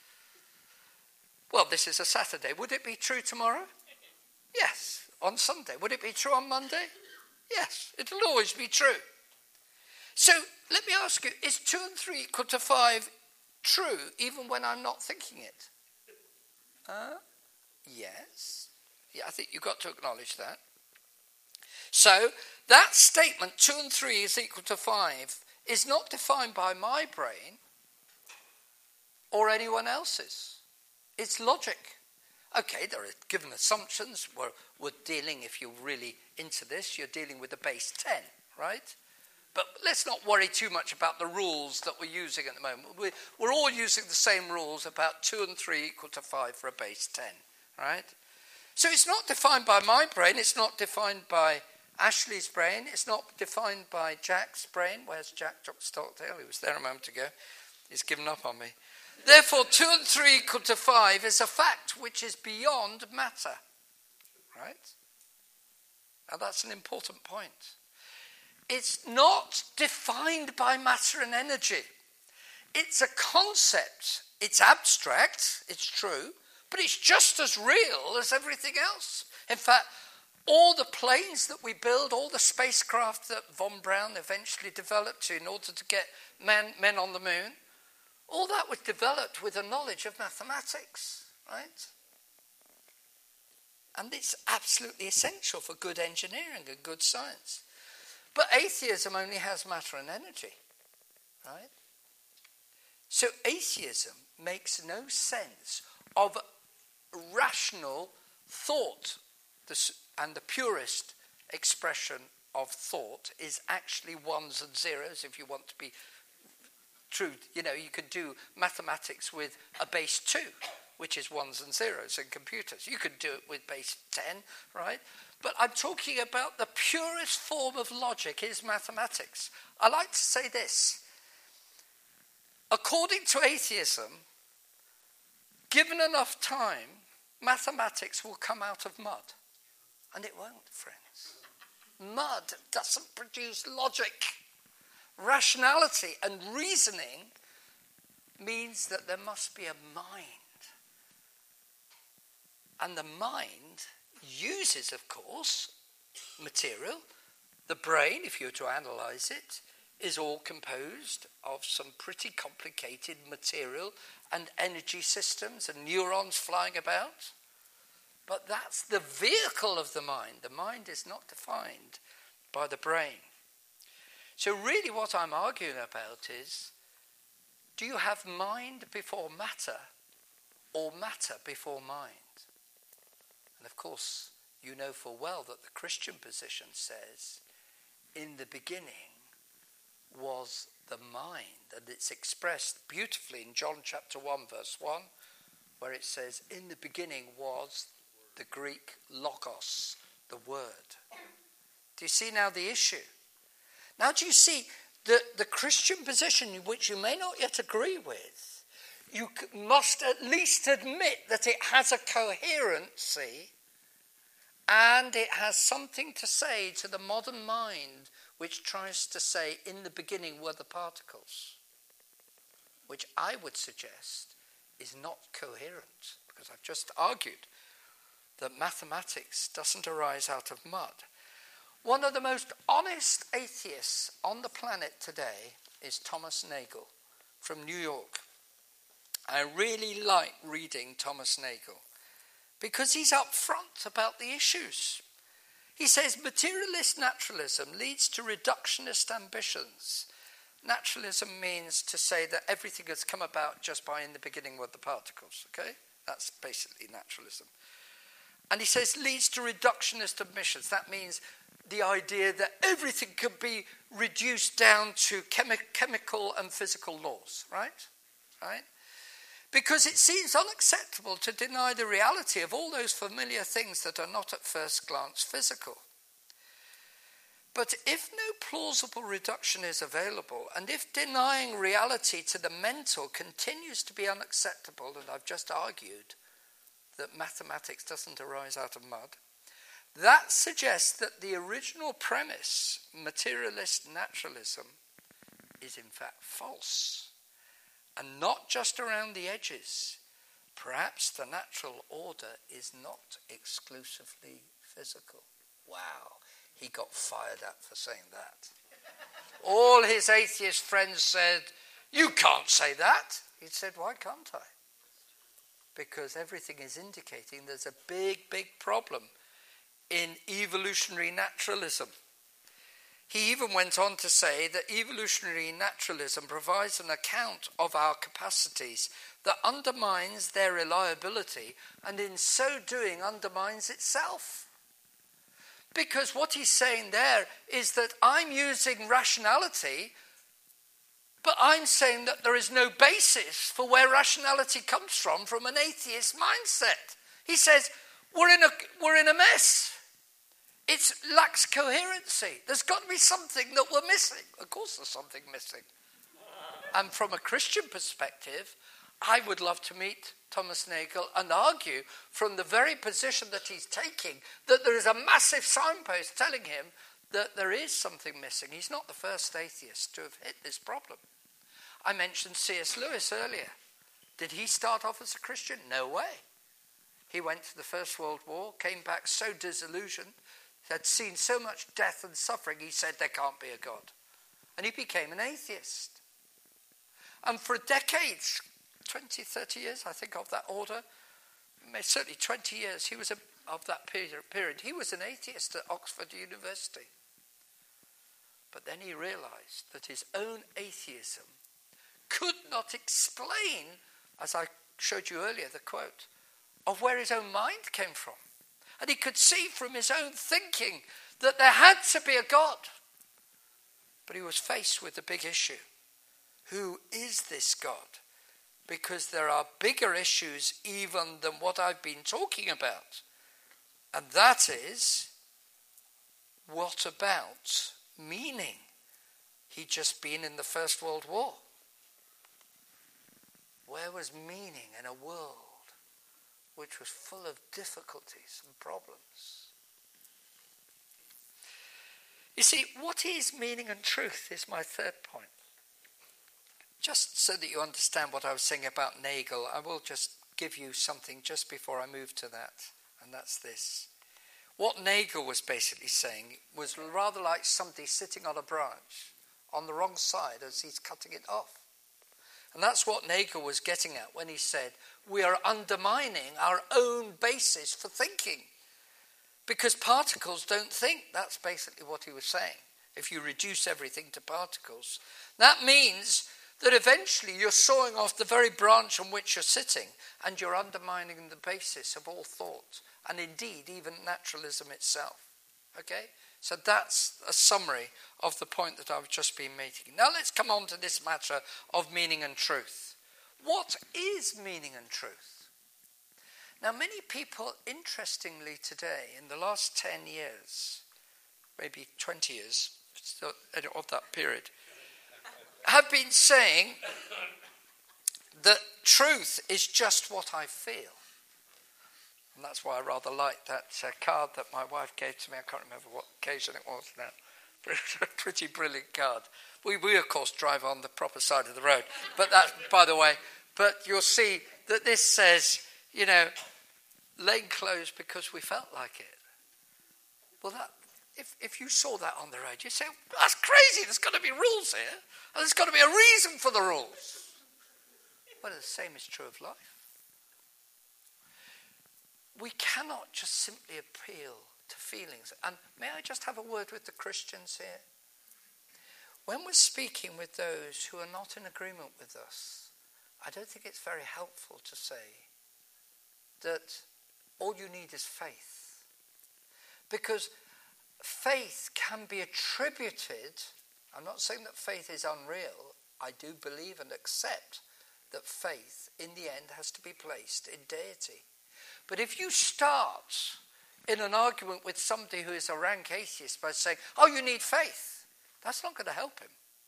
Well, this is a Saturday. Would it be true tomorrow? Yes. On Sunday. Would it be true on Monday? Yes. It'll always be true. So, let me ask you, is two and three equal to five true even when I'm not thinking it? Uh, yes. Yeah, I think you've got to acknowledge that. So, that statement, two and three is equal to five, is not defined by my brain or anyone else's. It's logic. Okay, there are given assumptions. We're, we're dealing, if you're really into this, you're dealing with a base ten, right? But let's not worry too much about the rules that we're using at the moment. We're, we're all using the same rules about two and three equal to five for a base ten, right? So it's not defined by my brain. It's not defined by Ashley's brain. It's not defined by Jack's brain. Where's Jack Stockdale? He was there a moment ago. He's given up on me. Therefore, two and three equal to five is a fact which is beyond matter, right? Now that's an important point. It's not defined by matter and energy. It's a concept. It's abstract, it's true, but it's just as real as everything else. In fact, all the planes that we build, all the spacecraft that von Braun eventually developed in order to get men, men on the moon, all that was developed with a knowledge of mathematics, right? And it's absolutely essential for good engineering and good science. But atheism only has matter and energy, right? So atheism makes no sense of rational thought, and the purest expression of thought is actually ones and zeros, if you want to be true. You know, you could do mathematics with a base two, which is ones and zeros in computers. You could do it with base ten, right? But I'm talking about the purest form of logic is mathematics. I like to say this. According to atheism, given enough time, mathematics will come out of mud. And it won't, friends. Mud doesn't produce logic. Rationality and reasoning means that there must be a mind. And the mind uses, of course, material. The brain, if you were to analyze it, is all composed of some pretty complicated material and energy systems and neurons flying about. But that's the vehicle of the mind. The mind is not defined by the brain. So really what I'm arguing about is, do you have mind before matter or matter before mind? And of course, you know full well that the Christian position says, in the beginning was the mind. And it's expressed beautifully in John chapter one, verse one, where it says, in the beginning was the Greek logos, the word. Do you see now the issue? Now do you see the, the Christian position, which you may not yet agree with, you must at least admit that it has a coherency and it has something to say to the modern mind which tries to say in the beginning were the particles, which I would suggest is not coherent, because I've just argued that mathematics doesn't arise out of mud. One of the most honest atheists on the planet today is Thomas Nagel from New York. I really like reading Thomas Nagel because he's upfront about the issues. He says materialist naturalism leads to reductionist ambitions. Naturalism means to say that everything has come about just by in the beginning were the particles, okay? That's basically naturalism. And he says leads to reductionist ambitions. That means the idea that everything can be reduced down to chemi- chemical and physical laws, right? Right? Because it seems unacceptable to deny the reality of all those familiar things that are not at first glance physical. But if no plausible reduction is available, and if denying reality to the mental continues to be unacceptable, and I've just argued that mathematics doesn't arise out of mud, that suggests that the original premise, materialist naturalism, is in fact false, and not just around the edges. Perhaps the natural order is not exclusively physical. Wow. He got fired at for saying that. All his atheist friends said, you can't say that. He said, why can't I? Because everything is indicating there's a big, big problem in evolutionary naturalism. He even went on to say that evolutionary naturalism provides an account of our capacities that undermines their reliability and in so doing undermines itself. Because what he's saying there is that I'm using rationality, but I'm saying that there is no basis for where rationality comes from from an atheist mindset. He says, we're in a, we're in a mess. It lacks coherency. There's got to be something that we're missing. Of course there's something missing. And from a Christian perspective, I would love to meet Thomas Nagel and argue from the very position that he's taking that there is a massive signpost telling him that there is something missing. He's not the first atheist to have hit this problem. I mentioned C S Lewis earlier. Did he start off as a Christian? No way. He went to the First World War, came back so disillusioned, had seen so much death and suffering, he said there can't be a God. And he became an atheist. And for decades, twenty, thirty years, I think, of that order, certainly twenty years, he was a, of that period, he was an atheist at Oxford University. But then he realized that his own atheism could not explain, as I showed you earlier, the quote, of where his own mind came from. And he could see from his own thinking that there had to be a God. But he was faced with a big issue. Who is this God? Because there are bigger issues even than what I've been talking about. And that is, what about meaning? He'd just been in the First World War. Where was meaning in a world which was full of difficulties and problems? You see, what is meaning and truth is my third point. Just so that you understand what I was saying about Nagel, I will just give you something just before I move to that, and that's this. What Nagel was basically saying was rather like somebody sitting on a branch on the wrong side as he's cutting it off. And that's what Nagel was getting at when he said, we are undermining our own basis for thinking. Because particles don't think. That's basically what he was saying. If you reduce everything to particles, that means that eventually you're sawing off the very branch on which you're sitting and you're undermining the basis of all thought and indeed even naturalism itself. Okay? So that's a summary of the point that I've just been making. Now let's come on to this matter of meaning and truth. What is meaning and truth? Now many people, interestingly today, in the last ten years, maybe twenty years of that period, have been saying that truth is just what I feel. And that's why I rather like that uh, card that my wife gave to me. I can't remember what occasion it was now. But it's a pretty brilliant card. We, we, of course, drive on the proper side of the road. But that, by the way, but you'll see that this says, you know, lane closed because we felt like it. Well, that if, if you saw that on the road, you'd say, that's crazy. There's got to be rules here. And there's got to be a reason for the rules. Well, the same is true of life. We cannot just simply appeal to feelings. And may I just have a word with the Christians here? When we're speaking with those who are not in agreement with us, I don't think it's very helpful to say that all you need is faith. Because faith can be attributed, I'm not saying that faith is unreal, I do believe and accept that faith in the end has to be placed in deity. But if you start in an argument with somebody who is a rank atheist by saying, oh, you need faith, that's not going to help him.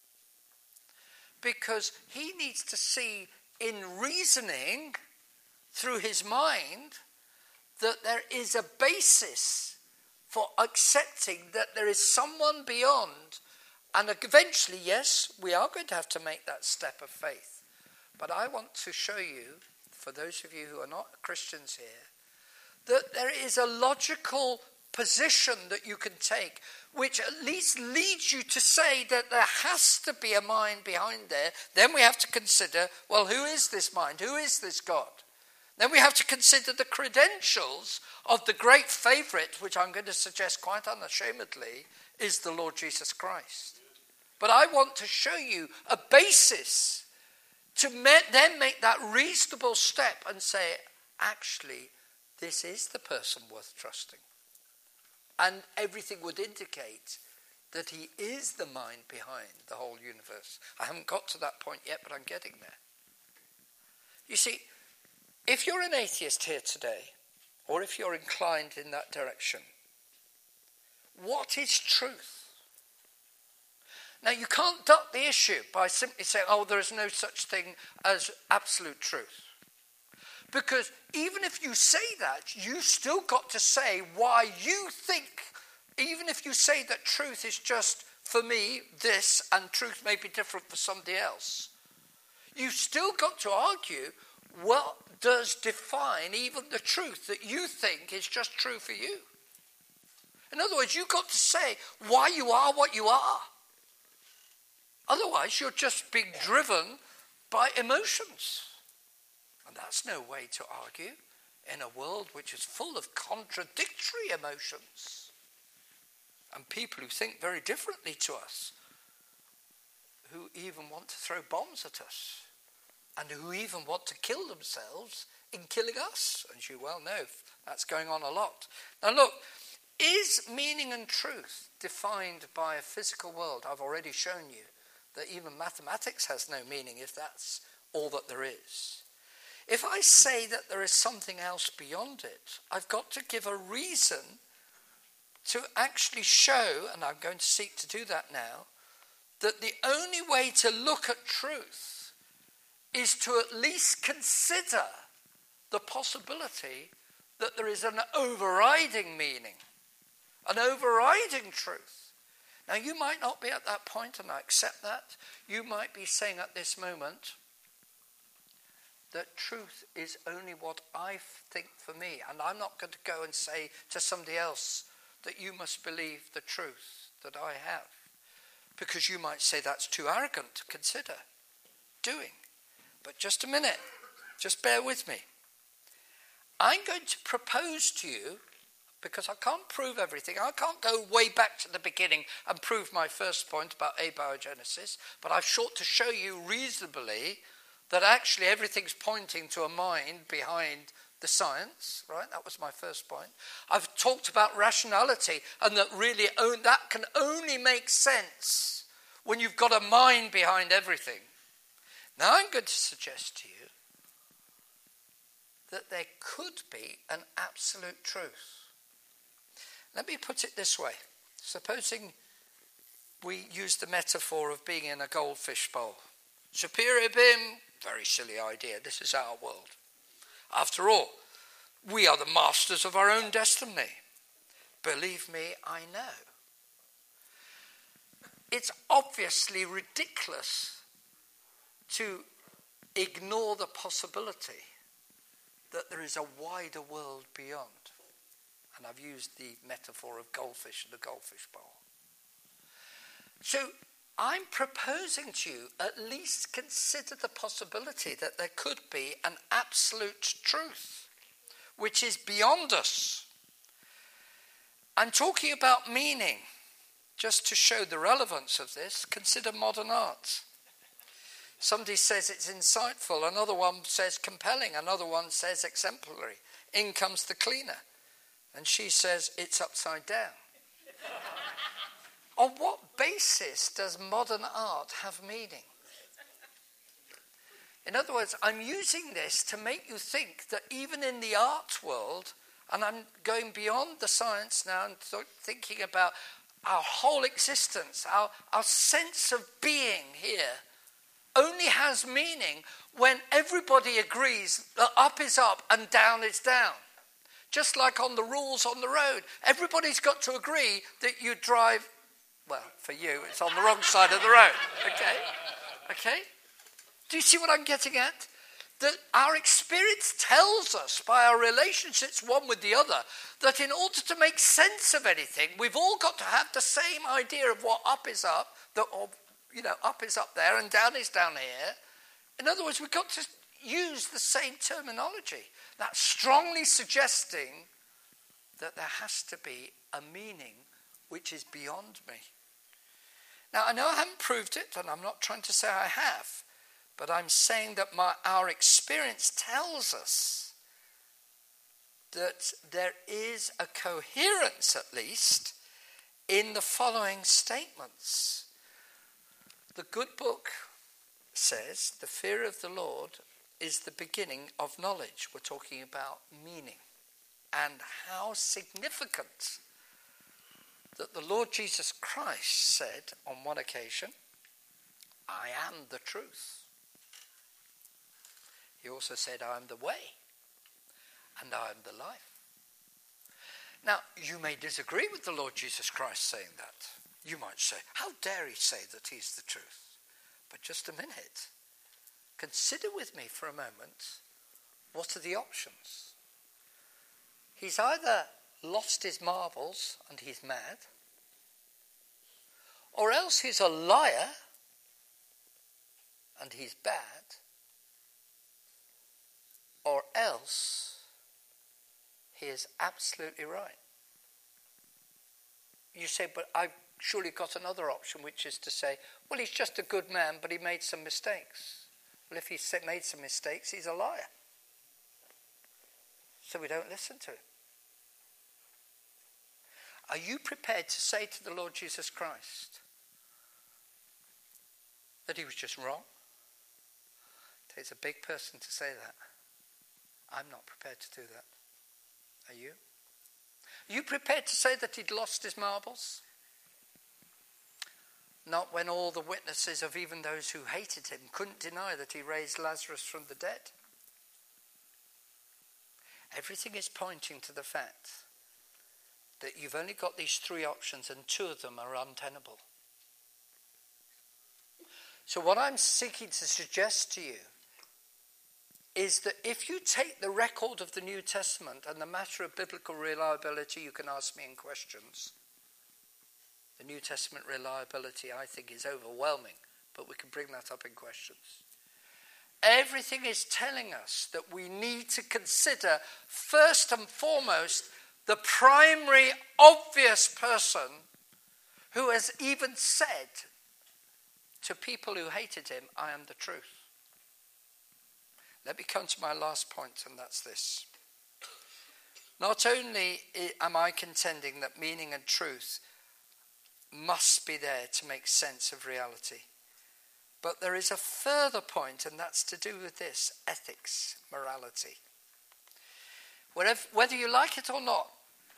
Because he needs to see in reasoning through his mind that there is a basis for accepting that there is someone beyond. And eventually, yes, we are going to have to make that step of faith. But I want to show you, for those of you who are not Christians here, that there is a logical position that you can take, which at least leads you to say that there has to be a mind behind there. Then we have to consider, well, who is this mind? Who is this God? Then we have to consider the credentials of the great favourite, which I'm going to suggest quite unashamedly, is the Lord Jesus Christ. But I want to show you a basis to then make that reasonable step and say, actually, this is the person worth trusting. And everything would indicate that he is the mind behind the whole universe. I haven't got to that point yet, but I'm getting there. You see, if you're an atheist here today, or if you're inclined in that direction, what is truth? Now, you can't duck the issue by simply saying, oh, there is no such thing as absolute truth. Because even if you say that, you still got to say why you think, even if you say that truth is just, for me, this, and truth may be different for somebody else, you've still got to argue what does define even the truth that you think is just true for you. In other words, you've got to say why you are what you are. Otherwise, you're just being driven by emotions. And that's no way to argue in a world which is full of contradictory emotions. And people who think very differently to us, who even want to throw bombs at us, and who even want to kill themselves in killing us. As you well know, that's going on a lot. Now look, is meaning and truth defined by a physical world? I've already shown you that even mathematics has no meaning if that's all that there is. If I say that there is something else beyond it, I've got to give a reason to actually show, and I'm going to seek to do that now, that the only way to look at truth is to at least consider the possibility that there is an overriding meaning, an overriding truth. Now, you might not be at that point, and I accept that. You might be saying at this moment that truth is only what I think for me, and I'm not going to go and say to somebody else that you must believe the truth that I have, because you might say that's too arrogant to consider doing. But just a minute, just bear with me. I'm going to propose to you, because I can't prove everything. I can't go way back to the beginning and prove my first point about abiogenesis, but I've sought to show you reasonably that actually everything's pointing to a mind behind the science, right? That was my first point. I've talked about rationality, and that really that can only make sense when you've got a mind behind everything. Now I'm going to suggest to you that there could be an absolute truth. Let me put it this way. Supposing we use the metaphor of being in a goldfish bowl. Superior Bim, very silly idea. This is our world. After all, we are the masters of our own destiny. Believe me, I know. It's obviously ridiculous to ignore the possibility that there is a wider world beyond. And I've used the metaphor of goldfish and the goldfish bowl. So I'm proposing to you at least consider the possibility that there could be an absolute truth which is beyond us. I'm talking about meaning. Just to show the relevance of this, consider modern art. Somebody says it's insightful, another one says compelling, another one says exemplary. In comes the cleaner, and she says it's upside down. On what basis does modern art have meaning? In other words, I'm using this to make you think that even in the art world, and I'm going beyond the science now and th- thinking about our whole existence, our, our sense of being here, only has meaning when everybody agrees that up is up and down is down. Just like on the rules on the road. Everybody's got to agree that you drive, well, for you, it's on the wrong side of the road. Okay? Okay? Do you see what I'm getting at? That our experience tells us by our relationships one with the other that in order to make sense of anything, we've all got to have the same idea of what up is up, that, or, you know, up is up there and down is down here. In other words, we've got to use the same terminology. That's strongly suggesting that there has to be a meaning which is beyond me. Now, I know I haven't proved it, and I'm not trying to say I have, but I'm saying that my, our experience tells us that there is a coherence, at least, in the following statements. The good book says the fear of the Lord is the beginning of knowledge. We're talking about meaning and how significant that the Lord Jesus Christ said on one occasion, I am the truth. He also said, I am the way, and I am the life. Now, you may disagree with the Lord Jesus Christ saying that. You might say, how dare he say that he's the truth? But just a minute. Consider with me for a moment, what are the options? He's either lost his marbles and he's mad, or else he's a liar and he's bad, or else he is absolutely right. You say, but I've surely got another option, which is to say, well, he's just a good man, but he made some mistakes. Well, if he's made some mistakes, he's a liar. So we don't listen to him. Are you prepared to say to the Lord Jesus Christ that he was just wrong? It takes a big person to say that. I'm not prepared to do that. Are you? Are you prepared to say that he'd lost his marbles? Not when all the witnesses of even those who hated him couldn't deny that he raised Lazarus from the dead. Everything is pointing to the fact that you've only got these three options and two of them are untenable. So what I'm seeking to suggest to you is that if you take the record of the New Testament and the matter of biblical reliability, you can ask me in questions. The New Testament reliability, I think, is overwhelming, but we can bring that up in questions. Everything is telling us that we need to consider, first and foremost, the primary obvious person who has even said to people who hated him, I am the truth. Let me come to my last point, and that's this. Not only am I contending that meaning and truth must be there to make sense of reality, but there is a further point, and that's to do with this: ethics, morality. Whatever, whether you like it or not,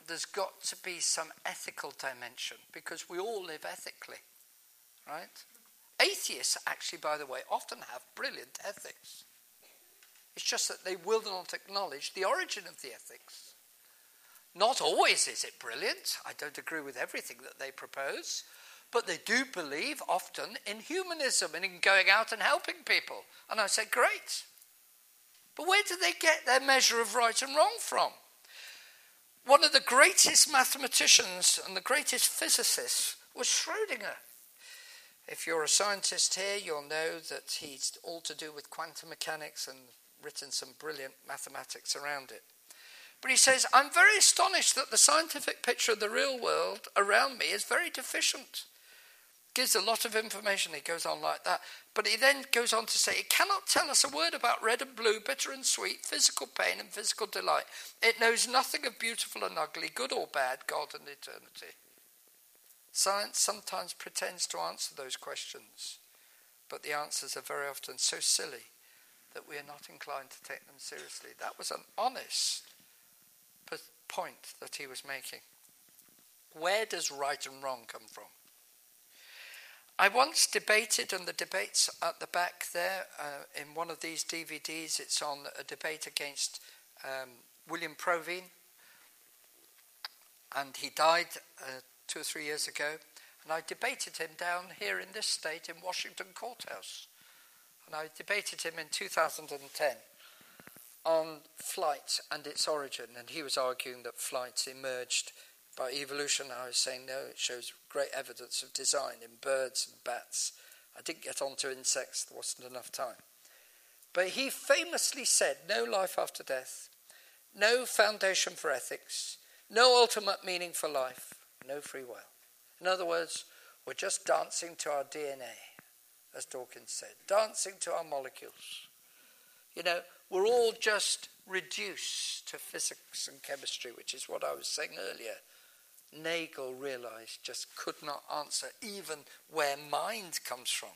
there's got to be some ethical dimension because we all live ethically, right? Atheists, actually, by the way, often have brilliant ethics. It's just that they will not acknowledge the origin of the ethics. Not always is it brilliant. I don't agree with everything that they propose. But they do believe often in humanism and in going out and helping people. And I say, great. But where do they get their measure of right and wrong from? One of the greatest mathematicians and the greatest physicists was Schrödinger. If you're a scientist here, you'll know that he's all to do with quantum mechanics and written some brilliant mathematics around it. But he says, I'm very astonished that the scientific picture of the real world around me is very deficient. Gives a lot of information. He goes on like that. But he then goes on to say, it cannot tell us a word about red and blue, bitter and sweet, physical pain and physical delight. It knows nothing of beautiful and ugly, good or bad, God and eternity. Science sometimes pretends to answer those questions, but the answers are very often so silly that we are not inclined to take them seriously. That was an honest point that he was making. Where does right and wrong come from? I once debated, and the debate's at the back there, uh, in one of these D V Ds, it's on a debate against um, William Provine, and he died uh, two or three years ago, and I debated him down here in this state in Washington Courthouse, and I debated him in two thousand ten on flight and its origin, and he was arguing that flight emerged by evolution. I was saying, no, it shows great evidence of design in birds and bats. I didn't get onto insects, there wasn't enough time. But he famously said, no life after death, no foundation for ethics, no ultimate meaning for life, no free will. In other words, we're just dancing to our D N A, as Dawkins said, dancing to our molecules. You know, we're all just reduced to physics and chemistry, which is what I was saying earlier. Nagel realized just could not answer even where mind comes from.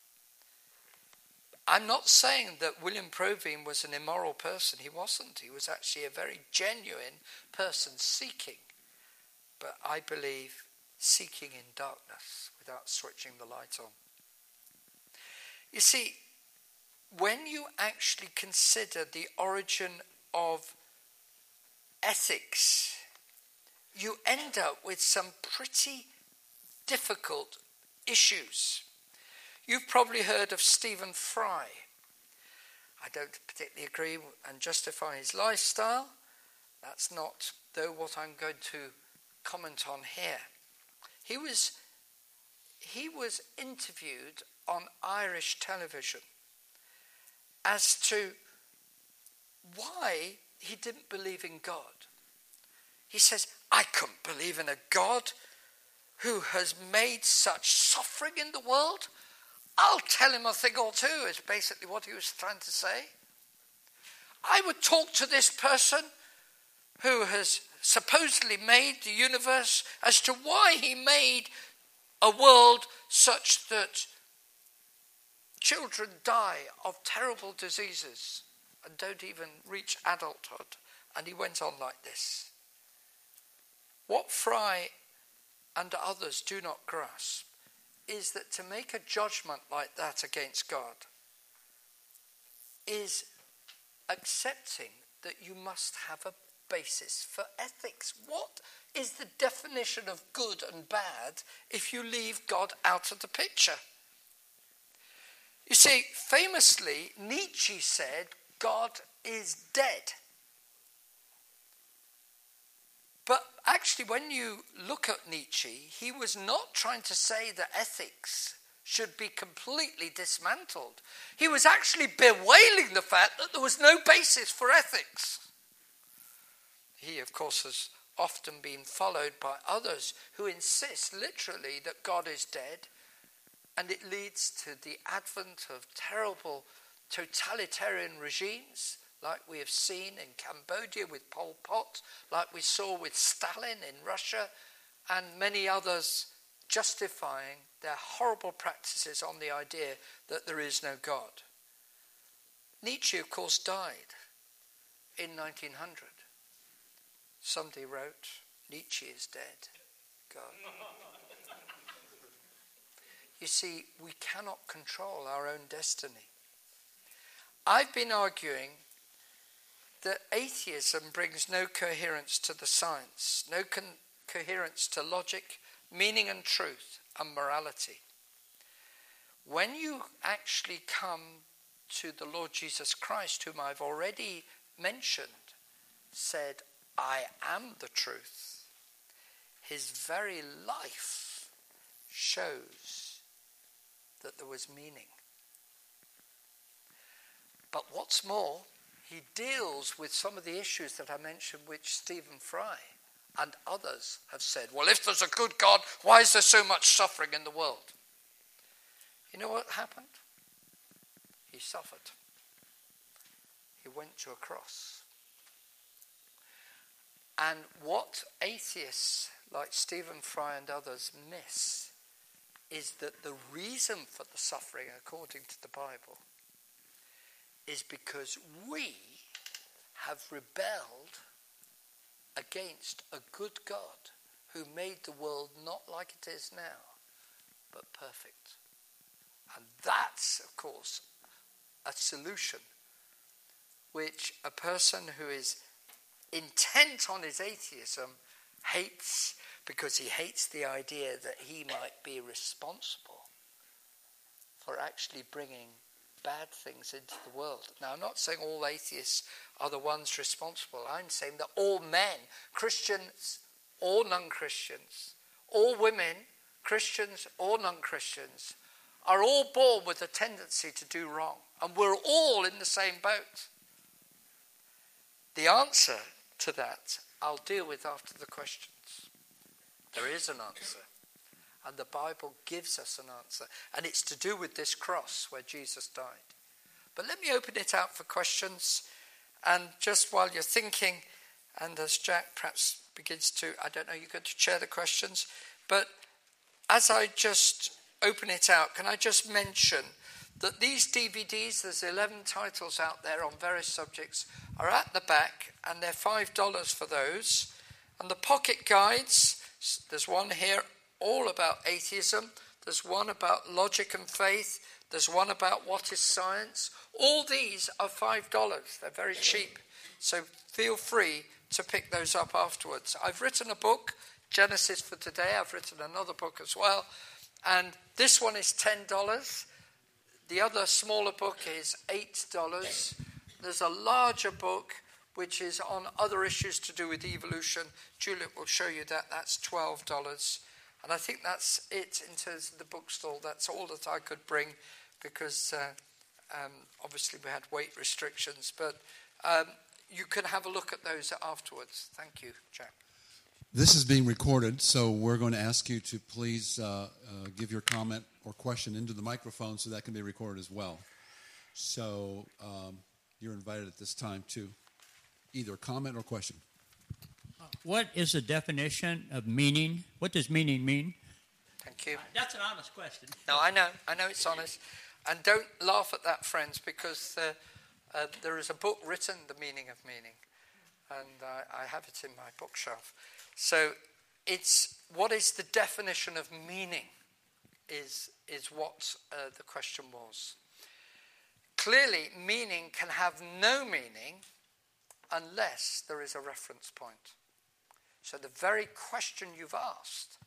I'm not saying that William Provine was an immoral person. He wasn't. He was actually a very genuine person seeking. But I believe seeking in darkness without switching the light on. You see, when you actually consider the origin of ethics, you end up with some pretty difficult issues. You've probably heard of Stephen Fry. I don't particularly agree and justify his lifestyle. That's not, though, what I'm going to comment on here. He was, he was interviewed on Irish television as to why he didn't believe in God. He says, I couldn't believe in a God who has made such suffering in the world. I'll tell him a thing or two, is basically what he was trying to say. I would talk to this person who has supposedly made the universe as to why he made a world such that children die of terrible diseases and don't even reach adulthood. And he went on like this. What Fry and others do not grasp is that to make a judgment like that against God is accepting that you must have a basis for ethics. What is the definition of good and bad if you leave God out of the picture? You see, famously, Nietzsche said, God is dead. But actually, when you look at Nietzsche, he was not trying to say that ethics should be completely dismantled. He was actually bewailing the fact that there was no basis for ethics. He, of course, has often been followed by others who insist literally that God is dead, and it leads to the advent of terrible totalitarian regimes, like we have seen in Cambodia with Pol Pot, like we saw with Stalin in Russia, and many others justifying their horrible practices on the idea that there is no God. Nietzsche, of course, died in nineteen hundred. Somebody wrote, Nietzsche is dead. God. You see, we cannot control our own destiny. I've been arguing that atheism brings no coherence to the science, no con- coherence to logic, meaning and truth, and morality. When you actually come to the Lord Jesus Christ, whom I've already mentioned, said, I am the truth, his very life shows that there was meaning. But what's more, he deals with some of the issues that I mentioned, which Stephen Fry and others have said, well, if there's a good God, why is there so much suffering in the world? You know what happened? He suffered. He went to a cross. And what atheists like Stephen Fry and others miss is that the reason for the suffering, according to the Bible, is because we have rebelled against a good God who made the world not like it is now, but perfect. And that's, of course, a solution which a person who is intent on his atheism hates, because he hates the idea that he might be responsible for actually bringing bad things into the world. Now, I'm not saying all atheists are the ones responsible. I'm saying that all men, Christians or non-Christians, all women, Christians or non-Christians, are all born with a tendency to do wrong. And we're all in the same boat. The answer to that I'll deal with after the questions. There is an answer. And the Bible gives us an answer. And it's to do with this cross where Jesus died. But let me open it out for questions. And just while you're thinking, and as Jack perhaps begins to, I don't know, you're going to chair the questions. But as I just open it out, can I just mention that these D V Ds, there's eleven titles out there on various subjects, are at the back, and they're five dollars for those. And the pocket guides, there's one here all about atheism. There's one about logic and faith. There's one about what is science. All these are five dollars. They're very cheap. So feel free to pick those up afterwards. I've written a book, Genesis for Today. I've written another book as well. And this one is ten dollars. The other smaller book is eight dollars. There's a larger book which is on other issues to do with evolution. Juliet will show you that. That's twelve dollars. And I think that's it in terms of the bookstall. That's all that I could bring because uh, um, obviously we had weight restrictions. But um, you can have a look at those afterwards. Thank you, Jack. This is being recorded, so we're going to ask you to please uh, uh, give your comment or question into the microphone so that can be recorded as well. So um, you're invited at this time to either comment or question. What is the definition of meaning? What does meaning mean? Thank you. That's an honest question. No, I know. I know it's honest. And don't laugh at that, friends, because uh, uh, there is a book written, The Meaning of Meaning. And uh, I have it in my bookshelf. So it's what is the definition of meaning is, is what uh, the question was. Clearly, meaning can have no meaning unless there is a reference point. So the very question you've asked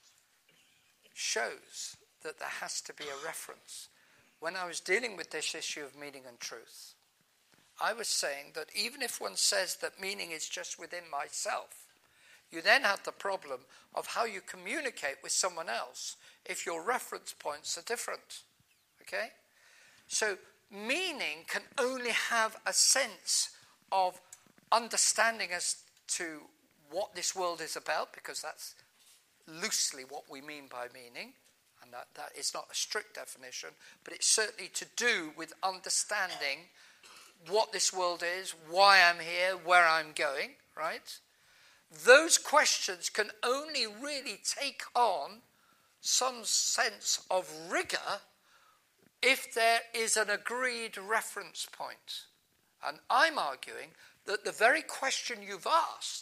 shows that there has to be a reference. When I was dealing with this issue of meaning and truth, I was saying that even if one says that meaning is just within myself, you then have the problem of how you communicate with someone else if your reference points are different. Okay? So meaning can only have a sense of understanding as to what this world is about, because that's loosely what we mean by meaning, and that, that is not a strict definition, but it's certainly to do with understanding what this world is, why I'm here, where I'm going, right? Those questions can only really take on some sense of rigor if there is an agreed reference point. And I'm arguing that the very question you've asked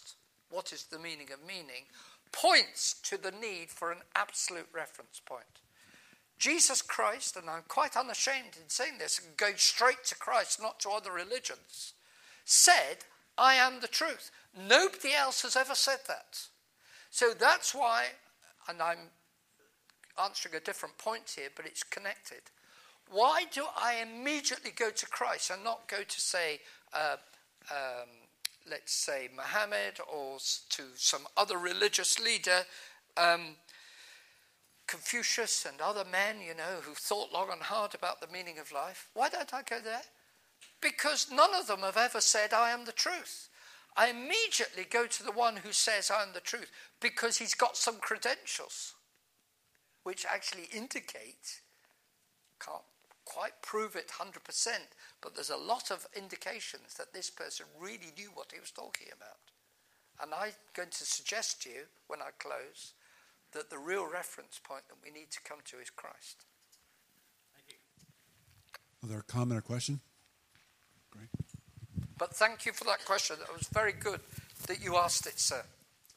what is the meaning of meaning, points to the need for an absolute reference point. Jesus Christ, and I'm quite unashamed in saying this, going straight to Christ, not to other religions, said, I am the truth. Nobody else has ever said that. So that's why, and I'm answering a different point here, but it's connected. Why do I immediately go to Christ and not go to, say, uh, um, let's say, Muhammad or to some other religious leader, um, Confucius and other men, you know, who thought long and hard about the meaning of life? Why don't I go there? Because none of them have ever said, I am the truth. I immediately go to the one who says, I am the truth, because he's got some credentials, which actually indicate, can't quite prove it one hundred percent, but there's a lot of indications that this person really knew what he was talking about. And I'm going to suggest to you, when I close, that the real reference point that we need to come to is Christ. Thank you. Other comment or question? Great. But thank you for that question. It was very good that you asked it, sir.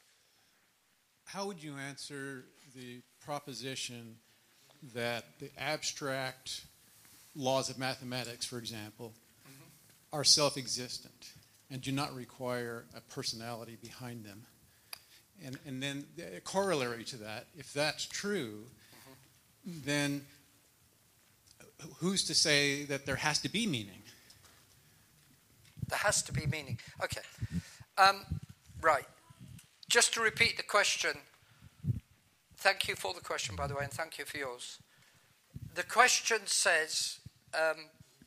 How would you answer the proposition that the abstract laws of mathematics, for example, mm-hmm. are self-existent and do not require a personality behind them? And, and then a corollary to that, if that's true, mm-hmm. then who's to say that there has to be meaning? There has to be meaning. Okay. Um, right. Just to repeat the question, thank you for the question, by the way, and thank you for yours. The question says, um,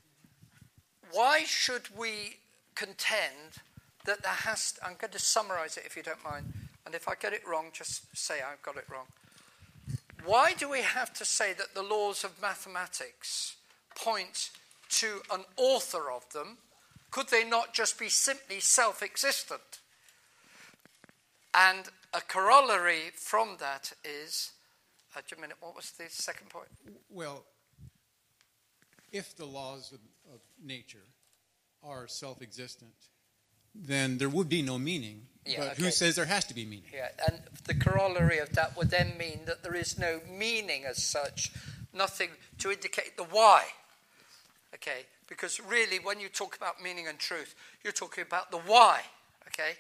why should we contend that there has to, I'm going to summarize it if you don't mind, and if I get it wrong, just say I've got it wrong. Why do we have to say that the laws of mathematics point to an author of them? Could they not just be simply self-existent? And a corollary from that is, uh, just a minute, what was the second point? Well, if the laws of, of nature are self-existent, then there would be no meaning. Yeah, but okay. Who says there has to be meaning? Yeah, and the corollary of that would then mean that there is no meaning as such, nothing to indicate the why. Okay, because really when you talk about meaning and truth, you're talking about the why. Okay,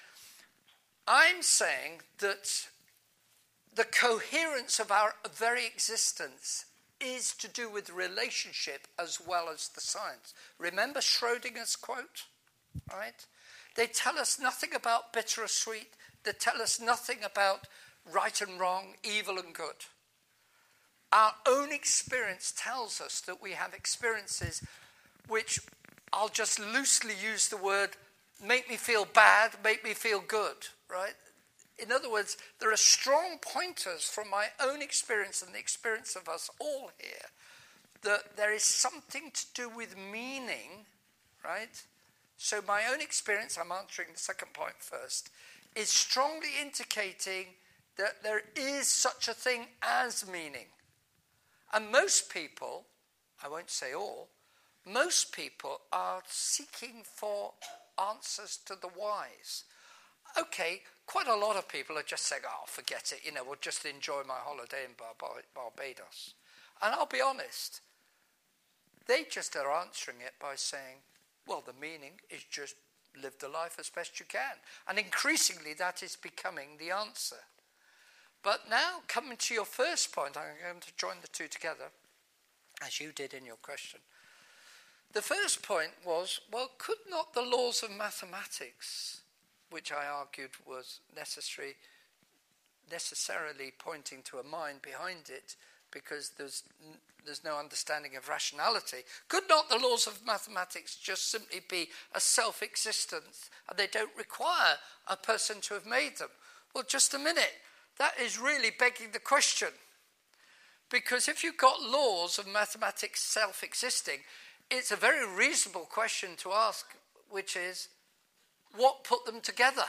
I'm saying that the coherence of our very existence is to do with relationship as well as the science. Remember Schrodinger's quote, right? They tell us nothing about bitter or sweet. They tell us nothing about right and wrong, evil and good. Our own experience tells us that we have experiences which, I'll just loosely use the word, make me feel bad, make me feel good, right? In other words, there are strong pointers from my own experience and the experience of us all here that there is something to do with meaning, right? So my own experience, I'm answering the second point first, is strongly indicating that there is such a thing as meaning. And most people, I won't say all, most people are seeking for answers to the whys. Okay, quite a lot of people are just saying, oh, forget it, you know, we'll just enjoy my holiday in Bar- Barbados. And I'll be honest, they just are answering it by saying, well, the meaning is just live the life as best you can. And increasingly that is becoming the answer. But now, coming to your first point, I'm going to join the two together, as you did in your question. The first point was, well, could not the laws of mathematics, which I argued was necessary, necessarily pointing to a mind behind it, because there's there's no understanding of rationality, could not the laws of mathematics just simply be a self-existence, and they don't require a person to have made them? Well, just a minute. That is really begging the question. Because if you've got laws of mathematics self-existing, it's a very reasonable question to ask, which is, what put them together?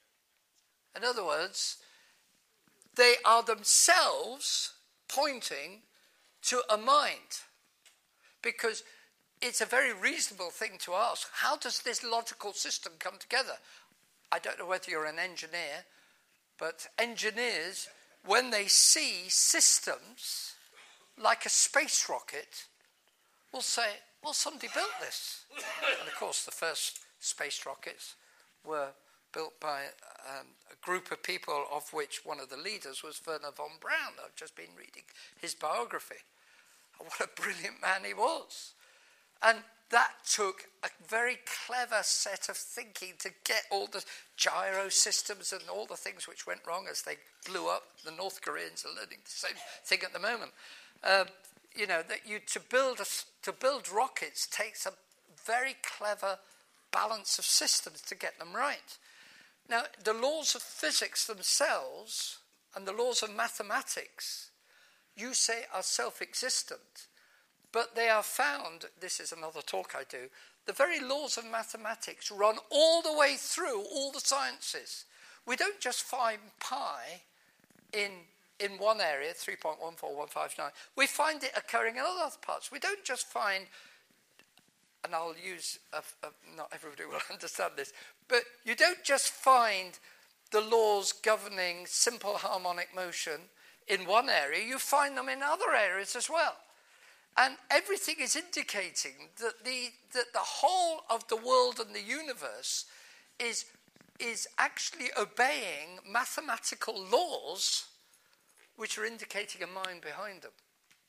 In other words, they are themselves pointing to a mind. Because it's a very reasonable thing to ask, how does this logical system come together? I don't know whether you're an engineer, but engineers, when they see systems like a space rocket, will say, well, somebody built this. And of course, the first space rockets were built by um, a group of people, of which one of the leaders was Wernher von Braun. I've just been reading his biography. What a brilliant man he was. And that took a very clever set of thinking to get all the gyro systems and all the things which went wrong as they blew up. The North Koreans are learning the same thing at the moment. Um, you know, that you to build a, to build rockets takes a very clever balance of systems to get them right. Now, the laws of physics themselves and the laws of mathematics, you say, are self-existent, but they are found, this is another talk I do, the very laws of mathematics run all the way through all the sciences. We don't just find pi in, in one area, three point one four one five nine. We find it occurring in other parts. We don't just find, and I'll use, a, a, not everybody will understand this, but you don't just find the laws governing simple harmonic motion in one area, you find them in other areas as well. And everything is indicating that the, that the whole of the world and the universe is, is actually obeying mathematical laws which are indicating a mind behind them.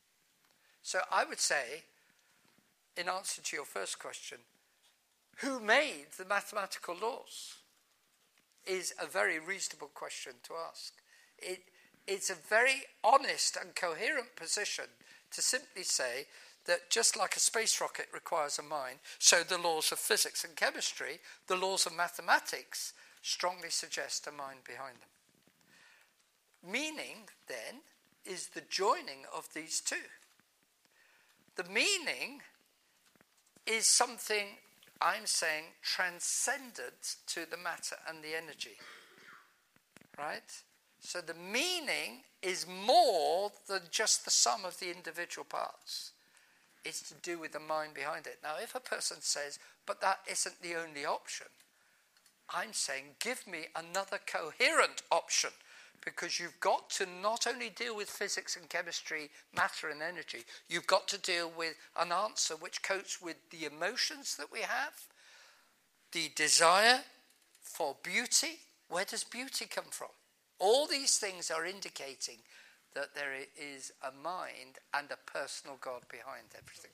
So I would say, in answer to your first question, who made the mathematical laws is a very reasonable question to ask. It, it's a very honest and coherent position to simply say that just like a space rocket requires a mind, so the laws of physics and chemistry, the laws of mathematics, strongly suggest a mind behind them. Meaning, then, is the joining of these two. The meaning is something, I'm saying, transcendent to the matter and the energy. Right? So the meaning is more than just the sum of the individual parts. It's to do with the mind behind it. Now, if a person says, but that isn't the only option, I'm saying, give me another coherent option, because you've got to not only deal with physics and chemistry, matter and energy, you've got to deal with an answer which copes with the emotions that we have, the desire for beauty. Where does beauty come from? All these things are indicating that there is a mind and a personal God behind everything.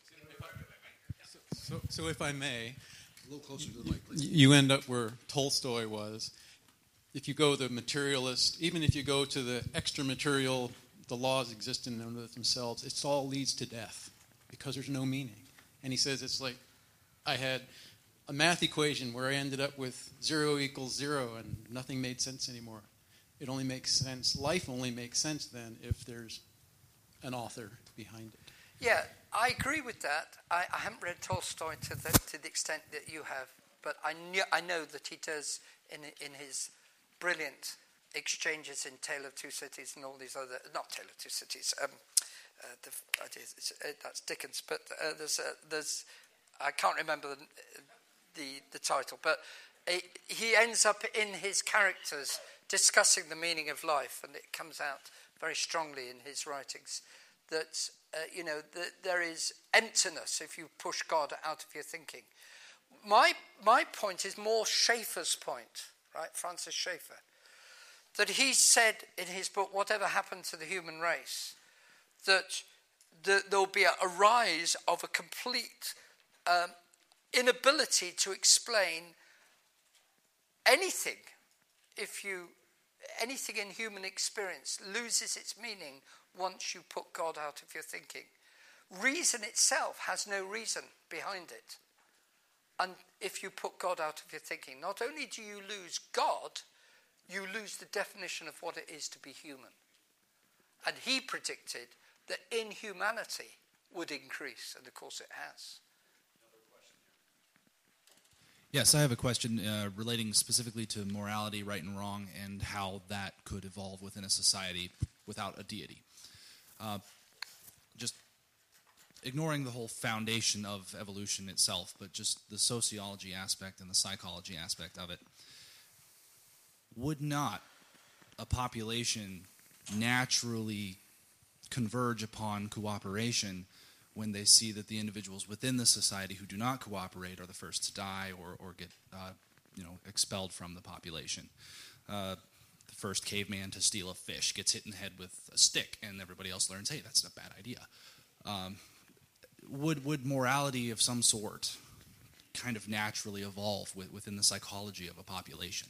So, so, so if I may, a little closer to the mic, please. You end up where Tolstoy was. If you go the materialist, even if you go to the extra material, the laws exist in them themselves, it all leads to death because there's no meaning. And he says it's like, I had a math equation where I ended up with zero equals zero and nothing made sense anymore. It only makes sense, life only makes sense then if there's an author behind it. Yeah, I agree with that. I, I haven't read Tolstoy to the, to the extent that you have, but I, knew, I know that he does in, in his brilliant exchanges in Tale of Two Cities and all these other, not Tale of Two Cities, um, uh, the, it's, uh, that's Dickens, but uh, there's, uh, there's, I can't remember the, the, the title, but it, he ends up in his characters discussing the meaning of life, and it comes out very strongly in his writings that, uh, you know, that there is emptiness if you push God out of your thinking. My, my point is more Schaeffer's point, right, Francis Schaeffer, that he said in his book, Whatever Happened to the Human Race, that the, there'll be a, a rise of a complete um, inability to explain anything. If you, anything in human experience loses its meaning once you put God out of your thinking. Reason itself has no reason behind it. And if you put God out of your thinking, not only do you lose God, you lose the definition of what it is to be human. And he predicted that inhumanity would increase, and of course it has. Yes, I have a question uh, relating specifically to morality, right and wrong, and how that could evolve within a society without a deity. Uh, just ignoring the whole foundation of evolution itself, but just the sociology aspect and the psychology aspect of it. would not a population naturally converge upon cooperation when they see that the individuals within the society who do not cooperate are the first to die or, or get uh, you know, expelled from the population? Uh, the first caveman to steal a fish gets hit in the head with a stick, and everybody else learns, hey, that's a bad idea. Um, would would morality of some sort kind of naturally evolve with, within the psychology of a population?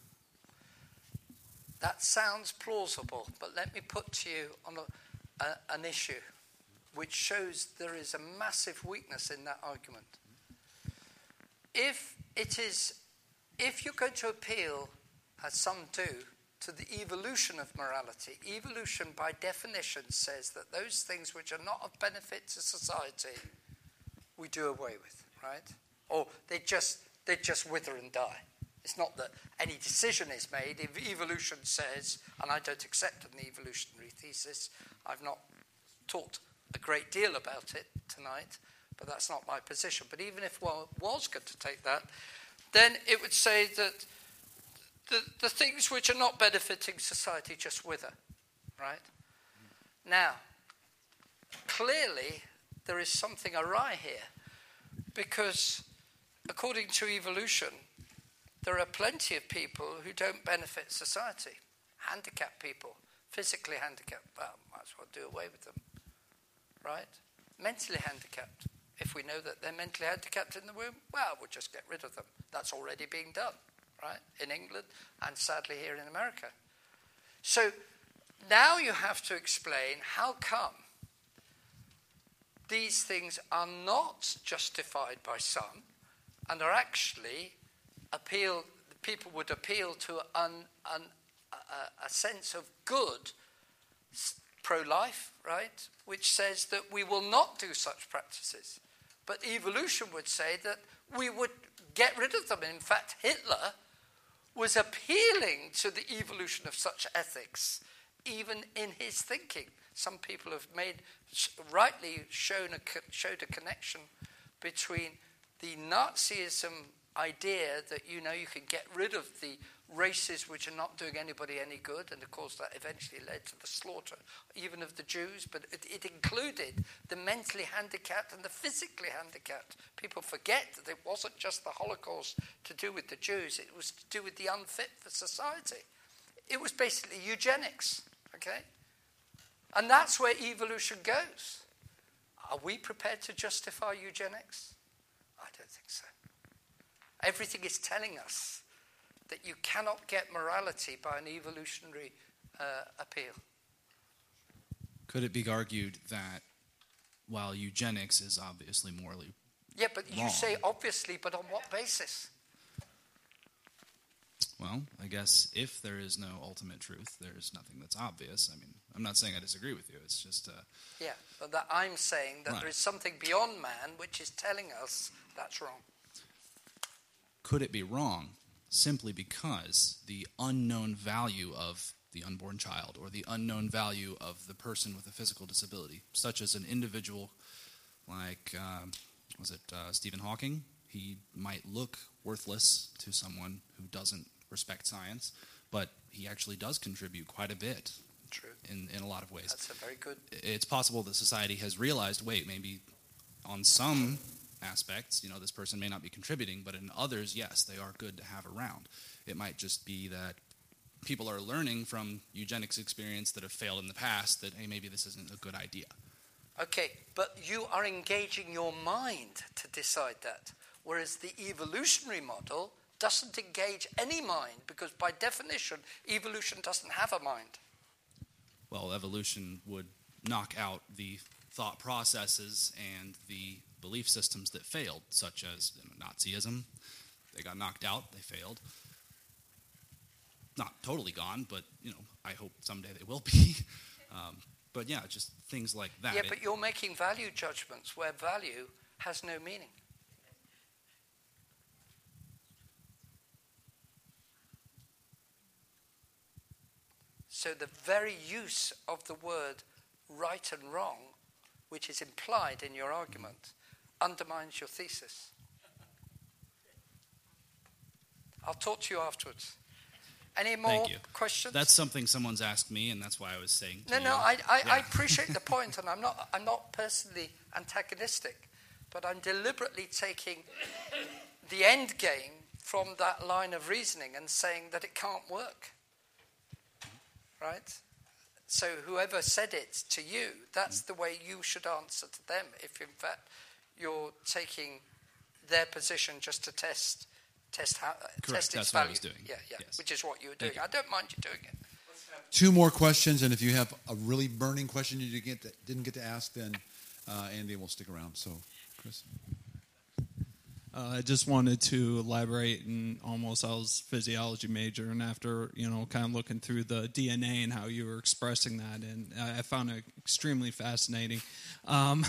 That sounds plausible, but let me put to you on a, a, an issue which shows there is a massive weakness in that argument. If it is, if you're going to appeal, as some do, to the evolution of morality, evolution by definition says that those things which are not of benefit to society, we do away with, right? Or they just they just wither and die. It's not that any decision is made. If evolution says, and I don't accept an evolutionary thesis, I've not talked a great deal about it tonight, but that's not my position. But even if one was going to take that, then it would say that the, the things which are not benefiting society just wither, right? Now, clearly there is something awry here, because according to evolution, there are plenty of people who don't benefit society. Handicapped people, physically handicapped, well, might as well do away with them, right? Mentally handicapped. If we know that they're mentally handicapped in the womb, well, we'll just get rid of them. That's already being done, right? In England and sadly here in America. So now you have to explain how come these things are not justified by some and are actually appeal, people would appeal to an, an, a, a sense of good, pro-life, right, which says that we will not do such practices. But evolution would say that we would get rid of them. In fact, Hitler was appealing to the evolution of such ethics, even in his thinking. Some people have made, rightly shown a, showed a connection between the Nazism idea that, you know, you can get rid of the races which are not doing anybody any good, and of course that eventually led to the slaughter even of the Jews, but it, it included the mentally handicapped and the physically handicapped. People forget that it wasn't just the Holocaust to do with the Jews, it was to do with the unfit for society. It was basically eugenics, okay? And that's where evolution goes. Are we prepared to justify eugenics? I don't think so. Everything is telling us that you cannot get morality by an evolutionary uh, appeal. Could it be argued that while eugenics is obviously morally Yeah, but you wrong, say obviously, but on what basis? well, I guess if there is no ultimate truth, there is nothing that's obvious. I mean, I'm not saying I disagree with you. It's just... Uh, Yeah, but that I'm saying that Right. there is something beyond man which is telling us that's wrong. Could it be wrong simply because the unknown value of the unborn child or the unknown value of the person with a physical disability, such as an individual like, um, was it uh, Stephen Hawking? He might look worthless to someone who doesn't respect science, but he actually does contribute quite a bit. True. In, in a lot of ways. That's a very good... It's possible that society has realized, wait, maybe on some aspects, you know, this person may not be contributing, but in others, yes, they are good to have around. It might just be that people are learning from eugenics experience that have failed in the past that, hey, maybe this isn't a good idea. Okay, but you are engaging your mind to decide that, whereas the evolutionary model doesn't engage any mind because by definition, evolution doesn't have a mind. Well, evolution would knock out the thought processes and the belief systems that failed, such as you know, Nazism. They got knocked out, they failed. Not totally gone, but you know, I hope someday they will be. Um, but yeah, just things like that. Yeah, but you're making value judgments where value has no meaning. So the very use of the word right and wrong, which is implied in your argument, undermines your thesis. I'll talk to you afterwards. Any more Thank you. questions? That's something someone's asked me, and that's why I was saying to No, you. no, I, I, Yeah. I appreciate the point, and I'm not, I'm not personally antagonistic, but I'm deliberately taking the end game from that line of reasoning and saying that it can't work, right? So whoever said it to you, that's the way you should answer to them, if in fact you're taking their position just to test test how Correct, test its that's what I value. was doing. Yeah, yeah, Yes. which is what you were Thank doing. you. I don't mind you doing it. Two more questions, and if you have a really burning question you didn't get to, didn't get to ask, then uh, Andy will stick around. So, Chris. Uh, I just wanted to elaborate, and almost I was a physiology major, and after you know, kind of looking through the D N A and how you were expressing that, and I, I found it extremely fascinating. Um,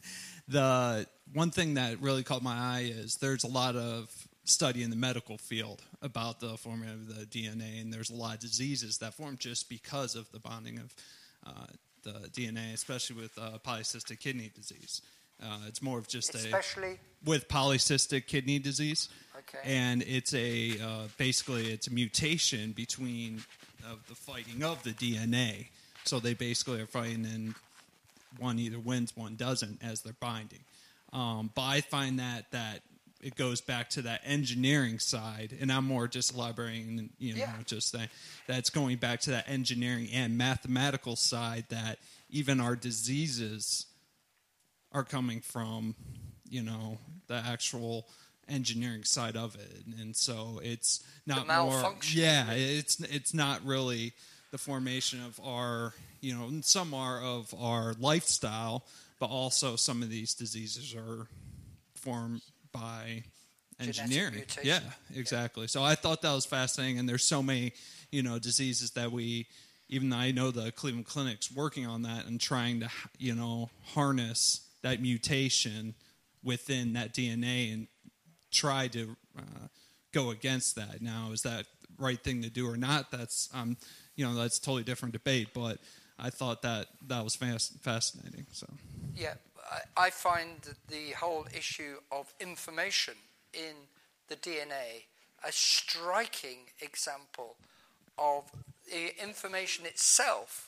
the one thing that really caught my eye is there's a lot of study in the medical field about the forming of the D N A, and there's a lot of diseases that form just because of the bonding of uh, the D N A, especially with uh, polycystic kidney disease. Uh, it's more of just Especially? a with polycystic kidney disease, Okay. and it's a uh, basically it's a mutation between of the fighting of the D N A. So they basically are fighting, and one either wins, one doesn't, as they're binding. Um, but I find that that it goes back to that engineering side, and I'm more just elaborating, you know, Yeah. just that that's going back to that engineering and mathematical side, that even our diseases are coming from, you know, the actual engineering side of it, and so it's not The more. malfunction. Yeah, it's it's not really the formation of our, you know, and some are of our lifestyle, but also some of these diseases are formed by Genetic engineering. mutation. Yeah, exactly. So I thought that was fascinating, and there's so many, you know, diseases that we, even though I know the Cleveland Clinic's working on that and trying to, you know, harness that mutation within that D N A and try to uh, go against that. Now, is that the right thing to do or not? That's, um, you know, that's a totally different debate, but I thought that that was fast, fascinating. So, Yeah, I, I find the whole issue of information in the D N A a striking example of the information itself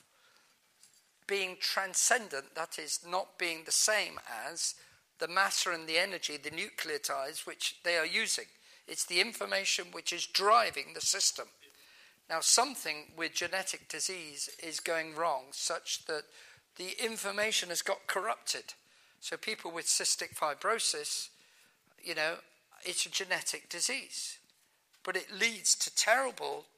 being transcendent, that is, not being the same as the matter and the energy, the nucleotides, which they are using. It's the information which is driving the system. Now, something with genetic disease is going wrong, such that the information has got corrupted. So people with cystic fibrosis, you know, it's a genetic disease, but it leads to terrible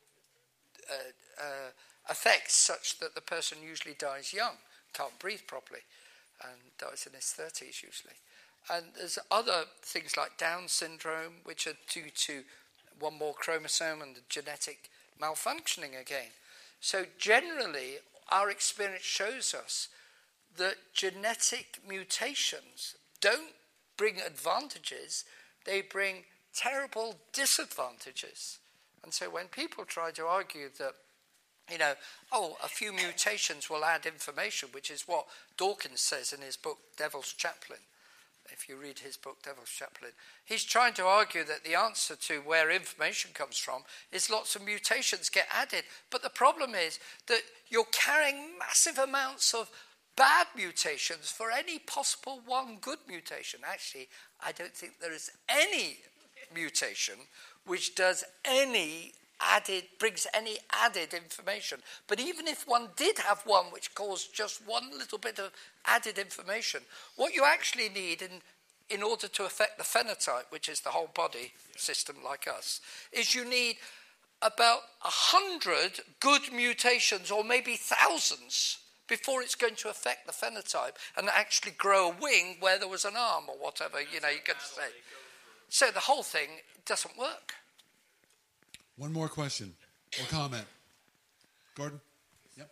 uh, uh, effects, such that the person usually dies young, can't breathe properly, and dies in his thirties usually. And there's other things like Down syndrome, which are due to one more chromosome and the genetic malfunctioning again. So generally, our experience shows us that genetic mutations don't bring advantages, they bring terrible disadvantages. And so when people try to argue that, you know, oh, a few mutations will add information, which is what Dawkins says in his book, Devil's Chaplain. If you read his book, Devil's Chaplain, he's trying to argue that the answer to where information comes from is lots of mutations get added. But the problem is that you're carrying massive amounts of bad mutations for any possible one good mutation. Actually, I don't think there is any mutation which does any added, brings any added information. But even if one did have one which caused just one little bit of added information, what you actually need in, in order to affect the phenotype, which is the whole body system like us, is you need about a hundred good mutations, or maybe thousands, before it's going to affect the phenotype and actually grow a wing where there was an arm or whatever, you know, you can say. So the whole thing doesn't work. One more question or comment. Gordon? Yep.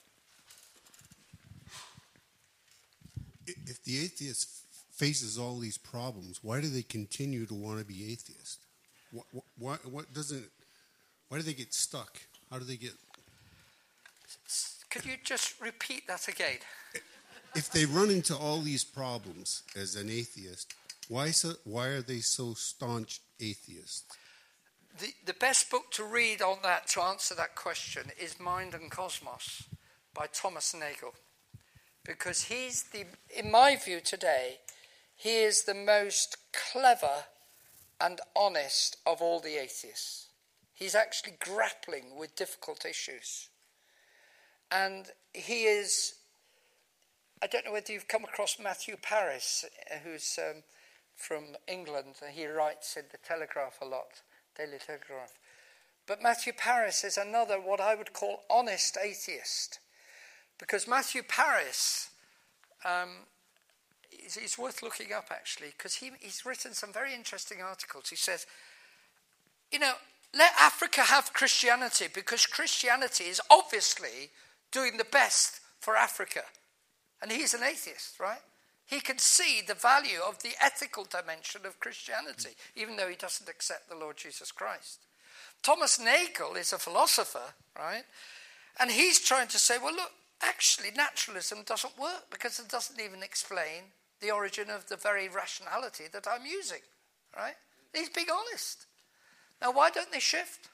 If the atheist faces all these problems, why do they continue to want to be atheist? What, what, what doesn't? Why do they get stuck? How do they get? Could you just repeat that again? If they run into all these problems as an atheist, why so? Why are they so staunch atheists? the, the best book to read on that, to answer that question, is Mind and Cosmos by Thomas Nagel. Because he's the, in my view today, he is the most clever and honest of all the atheists. He's actually grappling with difficult issues. And he is, I don't know whether you've come across Matthew Paris, who's um, from England. He writes in the Telegraph a lot, Daily Telegraph. But Matthew Paris is another, what I would call, honest atheist. Because Matthew Paris, um, he's, he's worth looking up actually, because he, he's written some very interesting articles. He says, you know, let Africa have Christianity, because Christianity is obviously doing the best for Africa. And he's an atheist, right? He can see the value of the ethical dimension of Christianity, even though he doesn't accept the Lord Jesus Christ. Thomas Nagel is a philosopher, right? And he's trying to say, well, look, actually naturalism doesn't work because it doesn't even explain the origin of the very rationality that I'm using, right? He's being honest. Now, why don't they shift?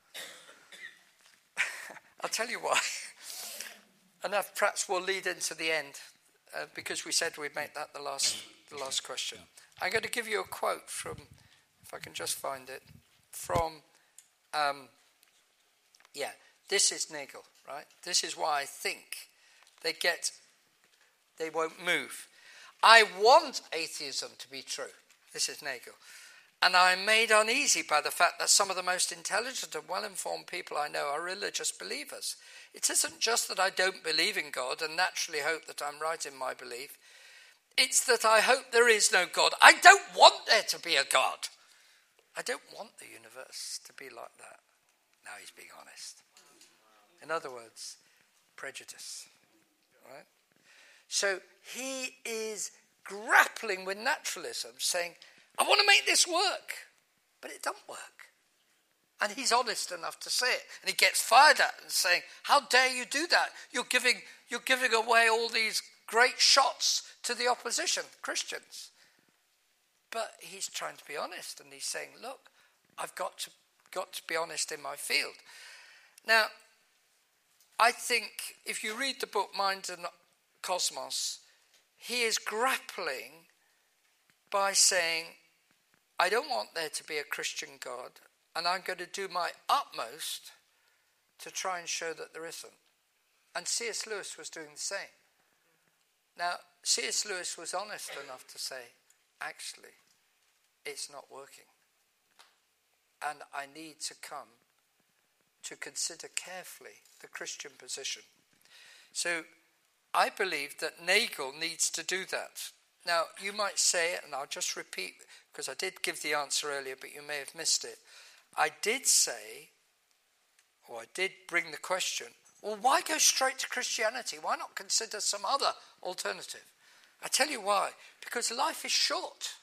I'll tell you why. And that perhaps will lead into the end, uh, because we said we'd make that the last, the last question. I'm going to give you a quote from, if I can just find it, from, um, yeah, this is Nagel, right? This is why I think they get, they won't move. I want atheism to be true. This is Nagel. And I'm made uneasy by the fact that some of the most intelligent and well-informed people I know are religious believers. It isn't just that I don't believe in God and naturally hope that I'm right in my belief. It's that I hope there is no God. I don't want there to be a God. I don't want the universe to be like that. Now he's being honest. In other words, prejudice. Right? So he is grappling with naturalism, saying, I want to make this work, but it doesn't work. And he's honest enough to say it. And he gets fired at and saying, how dare you do that? You're giving, you're giving away all these great shots to the opposition, Christians. But he's trying to be honest, and he's saying, look, I've got to, got to be honest in my field. Now, I think if you read the book Mind and Cosmos, he is grappling by saying, I don't want there to be a Christian God, and I'm going to do my utmost to try and show that there isn't. And C S Lewis was doing the same. Now, C S Lewis was honest enough to say, actually, it's not working. And I need to come to consider carefully the Christian position. So I believe that Nagel needs to do that. Now, you might say, and I'll just repeat, because I did give the answer earlier, but you may have missed it. I did say, or I did bring the question, well, why go straight to Christianity? Why not consider some other alternative? I tell you why. Because life is short,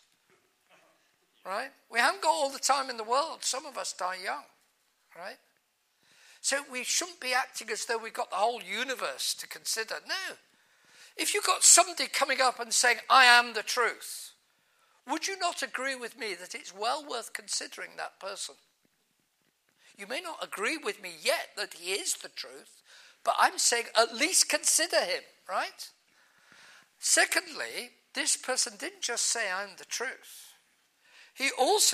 right? We haven't got all the time in the world. Some of us die young, right? So we shouldn't be acting as though we've got the whole universe to consider. No. If you've got somebody coming up and saying, I am the truth, would you not agree with me that it's well worth considering that person? You may not agree with me yet that he is the truth, but I'm saying at least consider him, right? Secondly, this person didn't just say, I'm the truth. He also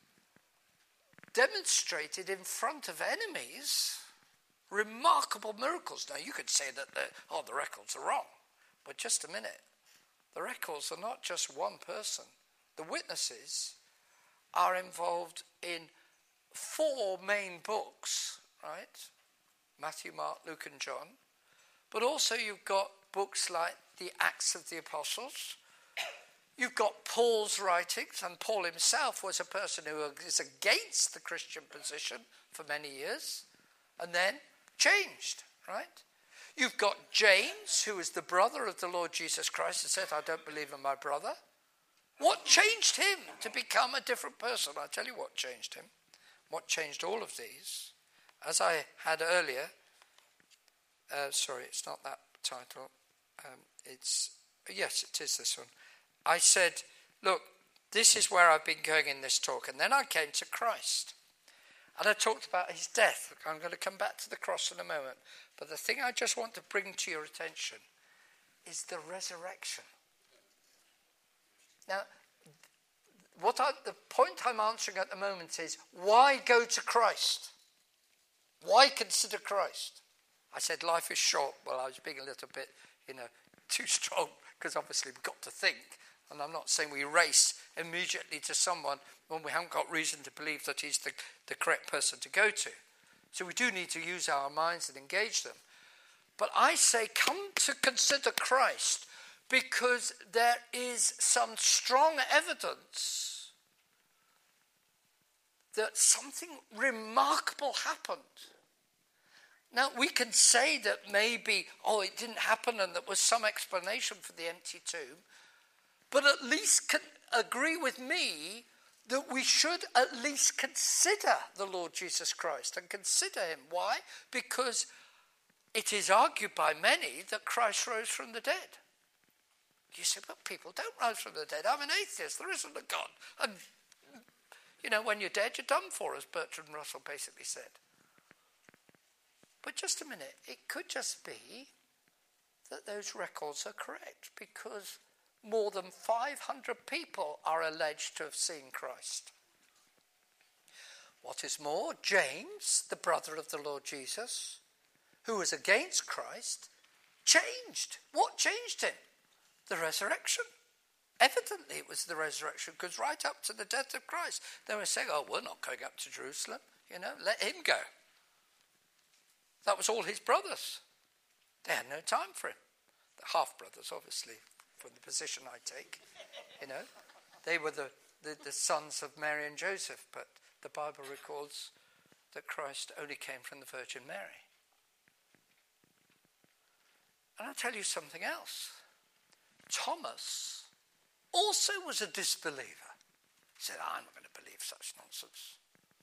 demonstrated in front of enemies remarkable miracles. Now, you could say that, the, oh, the records are wrong. But just a minute. The records are not just one person. The witnesses are involved in four main books, right? Matthew, Mark, Luke, and John. But also you've got books like the Acts of the Apostles. You've got Paul's writings, and Paul himself was a person who is against the Christian position for many years, and then changed, right? You've got James, who is the brother of the Lord Jesus Christ, and said, I don't believe in my brother. What changed him to become a different person? I'll tell you what changed him. What changed all of these, as I had earlier, uh, sorry, it's not that title. Um, it's, yes, it is this one. I said, look, this is where I've been going in this talk. And then I came to Christ. And I talked about his death. I'm going to come back to the cross in a moment. But the thing I just want to bring to your attention is the resurrection. Now, what I, the point I'm answering at the moment is, why go to Christ? Why consider Christ? I said life is short. Well, I was being a little bit, you know, too strong, because obviously we've got to think. And I'm not saying we race immediately to someone when we haven't got reason to believe that he's the, the correct person to go to. So we do need to use our minds and engage them. But I say come to consider Christ because there is some strong evidence that something remarkable happened. Now, we can say that maybe, oh, it didn't happen and there was some explanation for the empty tomb, but at least can agree with me that we should at least consider the Lord Jesus Christ and consider him. Why? Because it is argued by many that Christ rose from the dead. You say, but people don't rise from the dead. I'm an atheist. There isn't a God. And, you know, when you're dead, you're done for, as Bertrand Russell basically said. But just a minute, it could just be that those records are correct, because more than five hundred people are alleged to have seen Christ. What is more, James, the brother of the Lord Jesus, who was against Christ, changed. What changed him? The resurrection. Evidently it was the resurrection, because right up to the death of Christ, they were saying, oh, we're not going up to Jerusalem. You know, let him go. That was all his brothers. They had no time for him. The half-brothers, obviously, from the position I take. You know, they were the, the, the sons of Mary and Joseph, but the Bible records that Christ only came from the Virgin Mary. And I'll tell you something else. Thomas also was a disbeliever. He said, I'm not going to believe such nonsense.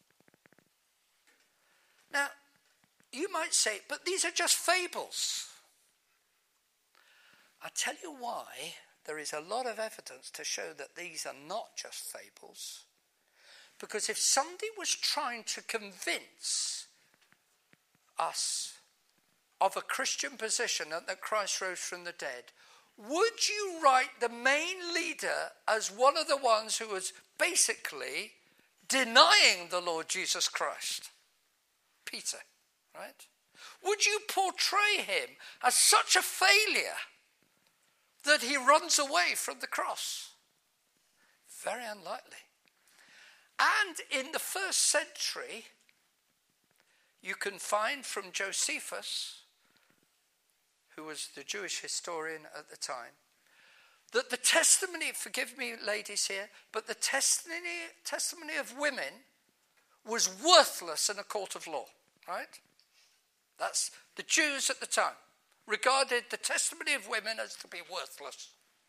Now, you might say, but these are just fables. I'll tell you why there is a lot of evidence to show that these are not just fables. Because if somebody was trying to convince us of a Christian position and that Christ rose from the dead, would you write the main leader as one of the ones who was basically denying the Lord Jesus Christ? Peter, right? Would you portray him as such a failure that he runs away from the cross? Very unlikely. And in the first century, you can find from Josephus, who was the Jewish historian at the time, that the testimony, forgive me ladies here, but the testimony, testimony of women was worthless in a court of law, right? That's the Jews at the time regarded the testimony of women as to be worthless.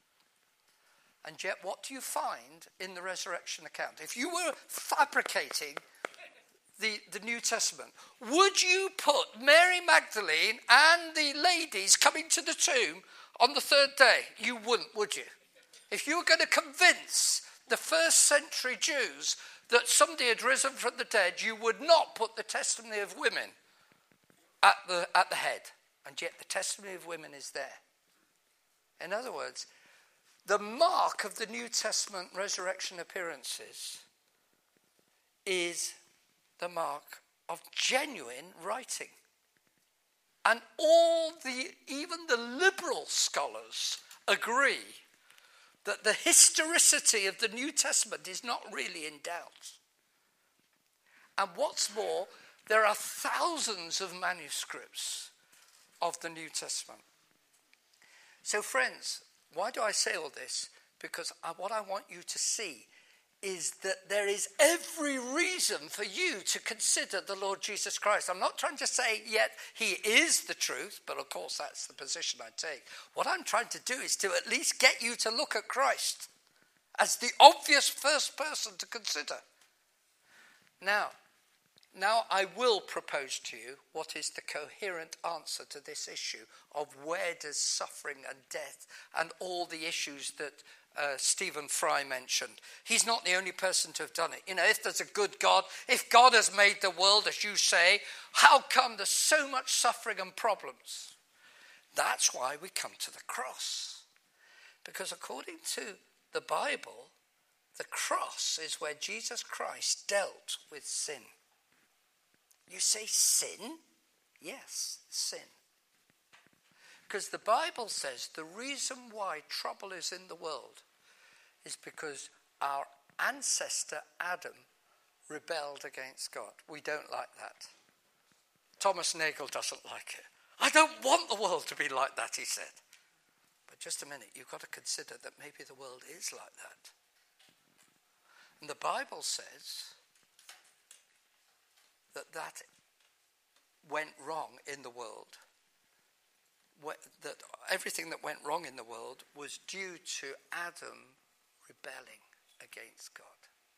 And yet what do you find in the resurrection account? If you were fabricating the, the New Testament, would you put Mary Magdalene and the ladies coming to the tomb on the third day? You wouldn't, would you? If you were going to convince the first century Jews that somebody had risen from the dead, you would not put the testimony of women at the, at the head. And yet the testimony of women is there. In other words, the mark of the New Testament resurrection appearances is the mark of genuine writing. And all the, even the liberal scholars agree that the historicity of the New Testament is not really in doubt. And what's more, there are thousands of manuscripts of the New Testament. So friends, why do I say all this? Because I, what I want you to see is that there is every reason for you to consider the Lord Jesus Christ. I'm not trying to say yet he is the truth, but of course that's the position I take. What I'm trying to do is to at least get you to look at Christ as the obvious first person to consider. Now, now I will propose to you what is the coherent answer to this issue of where does suffering and death and all the issues that uh, Stephen Fry mentioned. He's not the only person to have done it. You know, if there's a good God, if God has made the world, as you say, how come there's so much suffering and problems? That's why we come to the cross. Because according to the Bible, the cross is where Jesus Christ dealt with sin. You say sin? Yes, sin. Because the Bible says the reason why trouble is in the world is because our ancestor Adam rebelled against God. We don't like that. Thomas Nagel doesn't like it. I don't want the world to be like that, he said. But just a minute, you've got to consider that maybe the world is like that. And the Bible says that that went wrong in the world, that everything that went wrong in the world was due to Adam rebelling against God.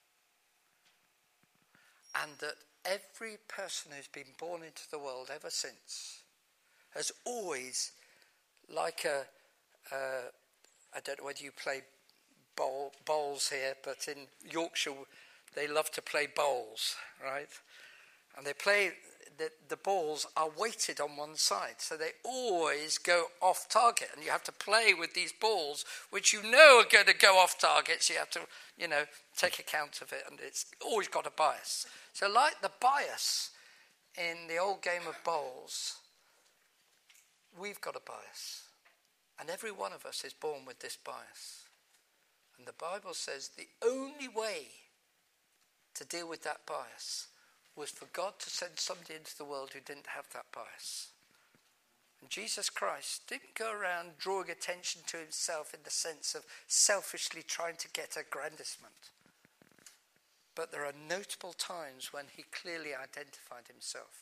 And that every person who's been born into the world ever since has always, like a, uh, I don't know whether you play bowl, bowls here, but in Yorkshire they love to play bowls, right? And they play, the, the balls are weighted on one side, so they always go off target, and you have to play with these balls, which you know are going to go off target, so you have to, you know, take account of it, and it's always got a bias. So like the bias in the old game of bowls, we've got a bias, and every one of us is born with this bias. And the Bible says the only way to deal with that bias was for God to send somebody into the world who didn't have that bias. And Jesus Christ didn't go around drawing attention to himself in the sense of selfishly trying to get aggrandizement. But there are notable times when he clearly identified himself.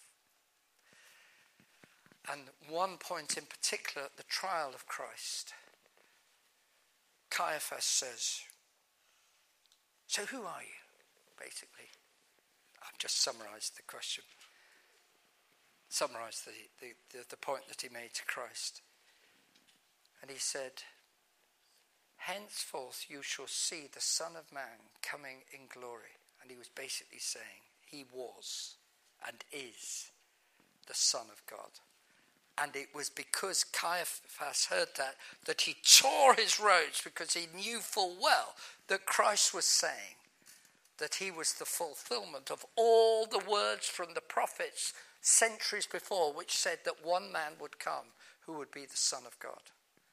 And one point in particular, at the trial of Christ, Caiaphas says, "So who are you?" Basically. I've just summarised the question. Summarised the, the, the, the point that he made to Christ. And he said, "Henceforth you shall see the Son of Man coming in glory." And he was basically saying he was and is the Son of God. And it was because Caiaphas heard that, that he tore his robes, because he knew full well that Christ was saying that he was the fulfillment of all the words from the prophets centuries before, which said that one man would come who would be the Son of God.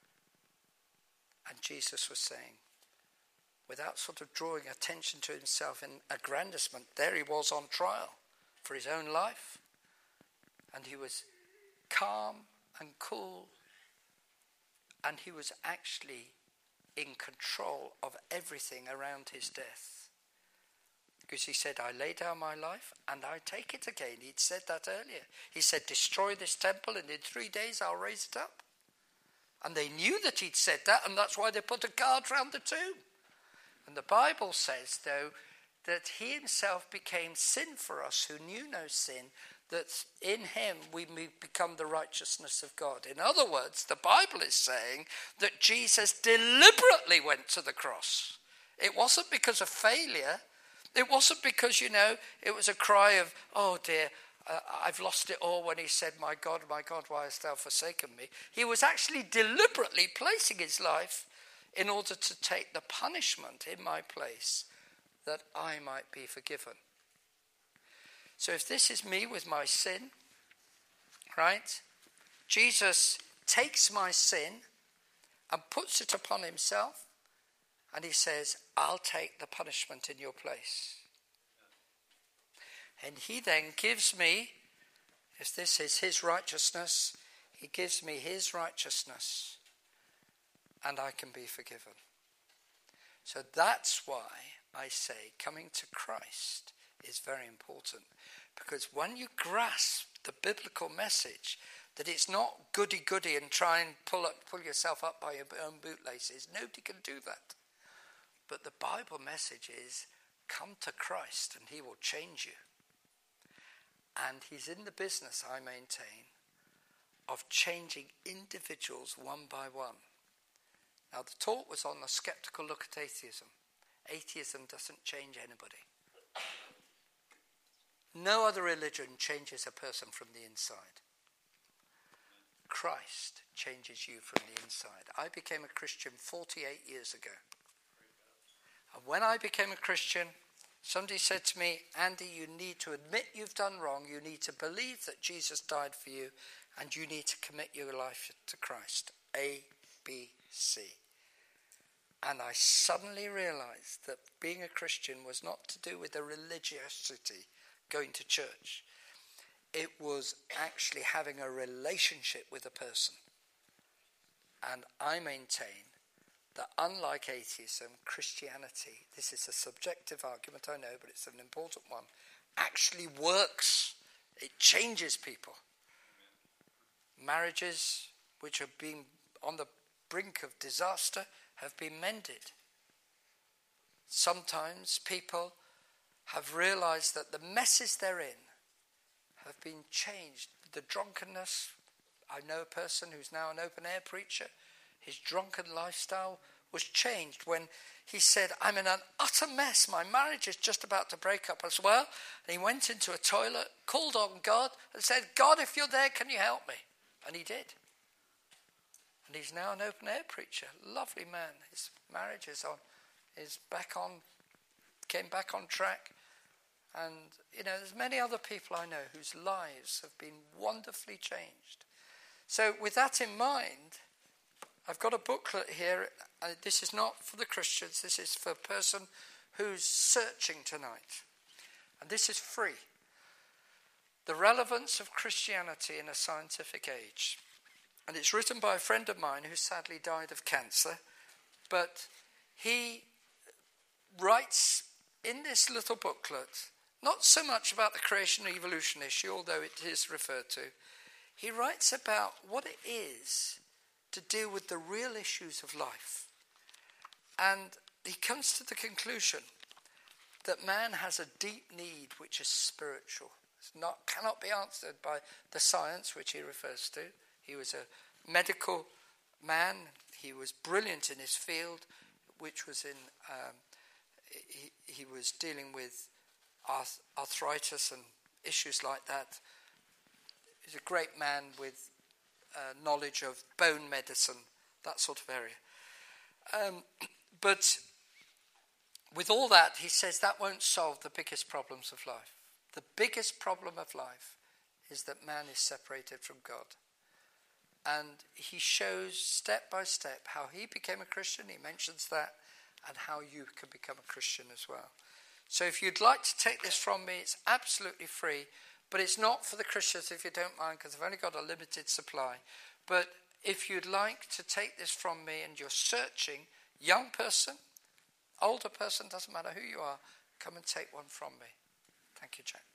And Jesus was saying, without sort of drawing attention to himself in aggrandizement, there he was on trial for his own life. And he was calm and cool, and he was actually in control of everything around his death. Because he said, "I lay down my life and I take it again." He'd said that earlier. He said, "Destroy this temple and in three days I'll raise it up." And they knew that he'd said that, and that's why they put a guard round the tomb. And the Bible says, though, that he himself became sin for us who knew no sin, that in him we become the righteousness of God. In other words, the Bible is saying that Jesus deliberately went to the cross. It wasn't because of failure. It wasn't because, you know, it was a cry of, "Oh dear, uh, I've lost it all," when he said, "My God, my God, why hast thou forsaken me?" He was actually deliberately placing his life in order to take the punishment in my place that I might be forgiven. So if this is me with my sin, right, Jesus takes my sin and puts it upon himself, and he says, "I'll take the punishment in your place." And he then gives me, if this is his righteousness, he gives me his righteousness, and I can be forgiven. So that's why I say coming to Christ is very important. Because when you grasp the biblical message that it's not goody-goody and try and pull up, pull yourself up by your own bootlaces, nobody can do that. But the Bible message is, come to Christ and he will change you. And he's in the business, I maintain, of changing individuals one by one. Now, the talk was on the skeptical look at atheism. Atheism doesn't change anybody. No other religion changes a person from the inside. Christ changes you from the inside. I became a Christian forty-eight years ago. And when I became a Christian, somebody said to me, Andy, you need to admit you've done wrong. You need to believe that Jesus died for you, and you need to commit your life to Christ. A, B, C. And I suddenly realized that being a Christian was not to do with a religiosity, going to church. It was actually having a relationship with a person. And I maintain that unlike atheism, Christianity, this is a subjective argument, I know, but it's an important one, actually works. It changes people. Marriages which have been on the brink of disaster have been mended. Sometimes people have realized that the messes they're in have been changed. The drunkenness, I know a person who's now an open-air preacher, his drunken lifestyle was changed when he said, I'm in an utter mess, my marriage is just about to break up as well. And he went into a toilet, called on God and said, God, if you're there, can you help me? And he did. And he's now an open-air preacher, lovely man. His marriage is on, is back on, came back on track. And, you know, there's many other people I know whose lives have been wonderfully changed. So with that in mind, I've got a booklet here. Uh, this is not for the Christians. This is for a person who's searching tonight. And this is free. The Relevance of Christianity in a Scientific Age. And it's written by a friend of mine who sadly died of cancer. But he writes in this little booklet, not so much about the creation and evolution issue, although it is referred to. He writes about what it is to deal with the real issues of life. And he comes to the conclusion that man has a deep need which is spiritual. It's not, cannot be answered by the science which he refers to. He was a medical man. He was brilliant in his field, which was in, um, he, he was dealing with arth- arthritis and issues like that. He's a great man with uh, knowledge of bone medicine, that sort of area. Um, but with all that, he says that won't solve the biggest problems of life. The biggest problem of life is that man is separated from God. And he shows step by step how he became a Christian, he mentions that, and how you can become a Christian as well. So if you'd like to take this from me, it's absolutely free, but it's not for the Christians if you don't mind, because I've only got a limited supply. But if you'd like to take this from me and you're searching, young person, older person, doesn't matter who you are, come and take one from me. Thank you, Jack.